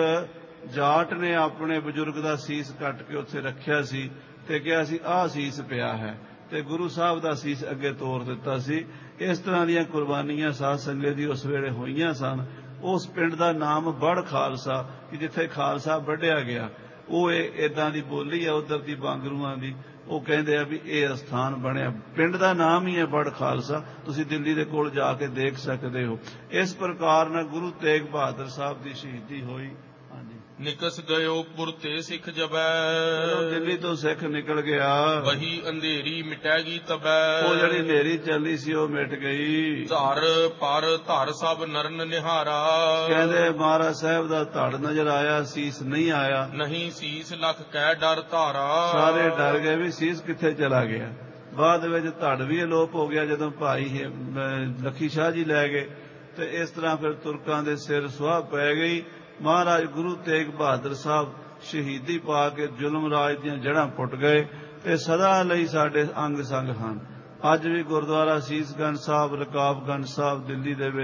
ਜਾਟ ਨੇ ਆਪਣੇ ਬਜ਼ੁਰਗ ਦਾ ਸੀਸ ਕੱਟ ਕੇ ਉੱਥੇ ਰੱਖਿਆ ਸੀ ਤੇ ਕਿਹਾ ਸੀ ਆਹ ਸੀਸ ਪਿਆ ਹੈ, ਤੇ ਗੁਰੂ ਸਾਹਿਬ ਦਾ ਸੀਸ ਅੱਗੇ ਤੋਰ ਦਿੱਤਾ ਸੀ। ਇਸ ਤਰ੍ਹਾਂ ਦੀਆਂ ਕੁਰਬਾਨੀਆਂ ਸਾਧ ਸੰਗਤ ਦੀ ਉਸ ਵੇਲੇ ਹੋਈਆਂ ਸਨ। ਉਸ ਪਿੰਡ ਦਾ ਨਾਮ ਬੜ ਖਾਲਸਾ, ਕਿ ਜਿੱਥੇ ਖਾਲਸਾ ਵੱਢਿਆ ਗਿਆ, ਉਹ ਇਹ ਏਦਾਂ ਦੀ ਬੋਲੀ ਹੈ ਉੱਧਰ ਦੀ ਬਾਂਗਰੂਆਂ ਦੀ। ਉਹ ਕਹਿੰਦੇ ਆ ਵੀ ਇਹ ਅਸਥਾਨ ਬਣਿਆ, ਪਿੰਡ ਦਾ ਨਾਮ ਹੀ ਹੈ ਬੜ ਖਾਲਸਾ। ਤੁਸੀਂ ਦਿੱਲੀ ਦੇ ਕੋਲ ਜਾ ਕੇ ਦੇਖ ਸਕਦੇ ਹੋ। ਇਸ ਪ੍ਰਕਾਰ ਨਾਲ ਗੁਰੂ ਤੇਗ ਬਹਾਦਰ ਸਾਹਿਬ ਦੀ ਸ਼ਹੀਦੀ ਹੋਈ। ਨਿਕਸ ਗਇਓ ਪੁਰ ਤੇ ਸਿੱਖ ਜਬੈ। ਦਿੱਲੀ ਤੋਂ ਸਿੱਖ ਨਿਕਲ ਗਿਆ, ਵਹੀ ਅੰਧੇਰੀ ਮਿਟੈਗੀ ਤਬੈ। ਉਹ ਜਿਹੜੀ ਹਨੇਰੀ ਚੱਲੀ ਸੀ ਉਹ ਮਿਟ ਗਈ। ਧਰ ਪਰ ਧਰ ਸਭ ਨਰਨ ਨਿਹਾਰਾ। ਕਹਿੰਦੇ ਮਹਾਰਾਜ ਸਾਹਿਬ ਦਾ ਧੜ ਨਜ਼ਰ ਆਇਆ, ਸੀਸ ਨਹੀਂ ਆਇਆ। ਨਹੀਂ ਸੀਸ ਲੱਖ ਕਹਿ ਡਰ ਧਾਰਾ। ਸਾਰੇ ਡਰ ਗਏ ਵੀ ਸੀਸ ਕਿੱਥੇ ਚਲਾ ਗਿਆ। ਬਾਅਦ ਵਿੱਚ ਧੜ ਵੀ ਅਲੋਪ ਹੋ ਗਿਆ ਜਦੋਂ ਭਾਈ ਲੱਖੀ ਸ਼ਾਹ ਜੀ ਲੈ ਗਏ ਤੇ ਇਸ ਤਰ੍ਹਾਂ ਫਿਰ ਤੁਰਕਾਂ ਦੇ ਸਿਰ ਸੁਆਹ ਪੈ ਗਈ। ਮਹਾਰਾਜ ਗੁਰੂ ਤੇਗ ਬਹਾਦਰ ਸਾਹਿਬ ਸ਼ਹੀਦੀ ਪਾ ਕੇ ਜ਼ੁਲਮ ਰਾਜ ਦੀਆਂ ਜੜ੍ਹਾਂ ਪੁੱਟ ਗਏ ਤੇ ਸਦਾ ਲਈ ਸਾਡੇ ਅੰਗ ਸੰਗ ਹਨ। ਅੱਜ ਵੀ ਗੁਰਦੁਆਰਾ ਸੀਸਗੰਜ ਸਾਹਿਬ, ਰਕਾਬਗੰਜ ਸਾਹਿਬ ਦਿੱਲੀ ਦੇ ਵਿੱਚ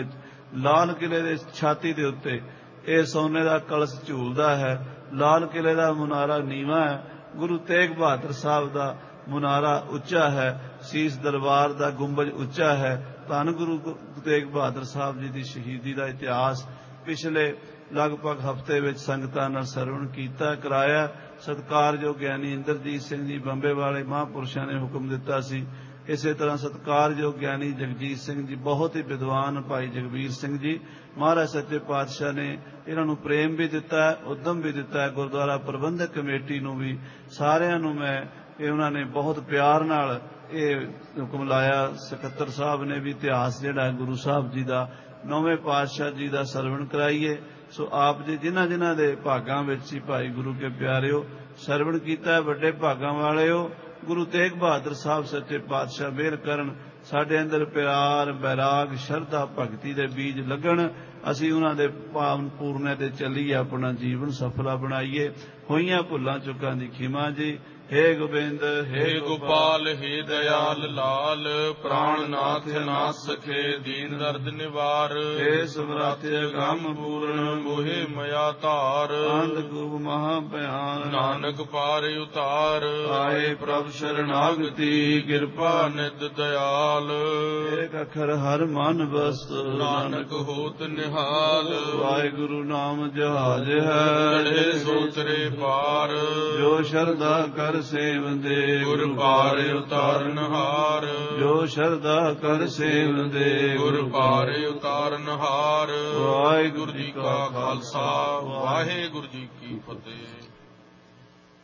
ਲਾਲ ਕਿਲੇ ਦੇ ਛਾਤੀ ਦੇ ਉੱਤੇ ਇਹ ਸੋਨੇ ਦਾ ਕਲਸ਼ ਝੂਲਦਾ ਹੈ। ਲਾਲ ਕਿਲੇ ਦਾ ਮੁਨਾਰਾ ਨੀਵਾਂ ਹੈ। ਗੁਰੂ ਤੇਗ ਬਹਾਦਰ ਸਾਹਿਬ ਦਾ ਮੁਨਾਰਾ ਉੱਚਾ ਹੈ। ਸੀਸ ਦਰਬਾਰ ਦਾ ਗੁੰਬਜ ਉੱਚਾ ਹੈ। ਧੰਨ ਗੁਰੂ ਤੇਗ ਬਹਾਦਰ ਸਾਹਿਬ ਜੀ ਦੀ ਸ਼ਹੀਦੀ ਦਾ ਇਤਿਹਾਸ ਪਿਛਲੇ ਲਗਭਗ ਹਫ਼ਤੇ ਵਿੱਚ ਸੰਗਤਾਂ ਨਾਲ ਸਰਵਣ ਕੀਤਾ ਕਰਾਇਆ। ਸਤਿਕਾਰਯੋਗ ਗਿਆਨੀ ਇੰਦਰਜੀਤ ਸਿੰਘ ਜੀ ਬੰਬੇ ਵਾਲੇ ਮਹਾਂਪੁਰਸ਼ਾਂ ਨੇ ਹੁਕਮ ਦਿੱਤਾ ਸੀ। ਇਸੇ ਤਰ੍ਹਾਂ ਸਤਿਕਾਰਯੋਗ ਗਿਆਨੀ ਜਗਜੀਤ ਸਿੰਘ ਜੀ, ਬਹੁਤ ਹੀ ਵਿਦਵਾਨ ਭਾਈ ਜਗਬੀਰ ਸਿੰਘ ਜੀ, ਮਹਾਰਾਜ ਸੱਚੇ ਪਾਤਸ਼ਾਹ ਨੇ ਇਹਨਾਂ ਨੂੰ ਪ੍ਰੇਮ ਵੀ ਦਿੱਤਾ ਹੈ, ਉੱਦਮ ਵੀ ਦਿੱਤਾ ਹੈ। ਗੁਰਦੁਆਰਾ ਪ੍ਰਬੰਧਕ ਕਮੇਟੀ ਨੂੰ ਵੀ ਸਾਰਿਆਂ ਨੂੰ ਮੈਂ ਇਹ ਉਹਨਾਂ ਨੇ ਬਹੁਤ ਪਿਆਰ ਨਾਲ ਇਹ ਹੁਕਮ ਲਾਇਆ। ਸਕੱਤਰ ਸਾਹਿਬ ਨੇ ਵੀ ਇਤਿਹਾਸ ਜਿਹੜਾ ਗੁਰੂ ਸਾਹਿਬ ਜੀ ਦਾ, ਨੌਵੇਂ ਪਾਤਸ਼ਾਹ ਜੀ ਦਾ ਸਰਵਣ ਕਰਾਈਏ। ਸੋ ਆਪ ਜੀ ਜਿਨ੍ਹਾਂ ਜਿਨ੍ਹਾਂ ਦੇ ਭਾਗਾਂ ਵਿੱਚ ਹੀ ਭਾਈ ਗੁਰੂ ਕੇ ਪਿਆਰਿਓ ਸਰਵਣ ਕੀਤਾ, ਵੱਡੇ ਭਾਗਾਂ ਵਾਲਿਓ। ਗੁਰੂ ਤੇਗ ਬਹਾਦਰ ਸਾਹਿਬ ਸੱਚੇ ਪਾਤਸ਼ਾਹ ਮਿਹਰ ਕਰਨ, ਸਾਡੇ ਅੰਦਰ ਪਿਆਰ, ਬੈਰਾਗ, ਸ਼ਰਧਾ, ਭਗਤੀ ਦੇ ਬੀਜ ਲੱਗਣ। ਅਸੀਂ ਉਹਨਾਂ ਦੇ ਪਾਵਨ ਪੂਰਨੇ ਤੇ ਚੱਲੀਏ, ਆਪਣਾ ਜੀਵਨ ਸਫਲਾ ਬਣਾਈਏ। ਹੋਈਆਂ ਭੁੱਲਾਂ ਚੁੱਕਾਂ ਦੀ ਖਿਮਾ ਜੀ। हे गोविंद हे गोपाल हे दयाल लाल, प्राणनाथ नाथ सखे दीन दर्द निवार। हे समर्थ अगम पूर्ण, मोहे मया तार। अंधकूप महाभयान, नानक पार उतार। आए प्रभ शरणागति, कृपा निध दयाल। एक अखर हर मन बस्त, नानक होत निहाल। वाहिगुरु नाम जहाज है, चढ़े सोतरे पार। जो शरदा कर सेवंदे, गुर पार उतारन हार। जो शरदा कर सेवंदे, गुर पार उतारन हार। वाहिगुरु जी का खालसा, वाहिगुरु जी की फतेह।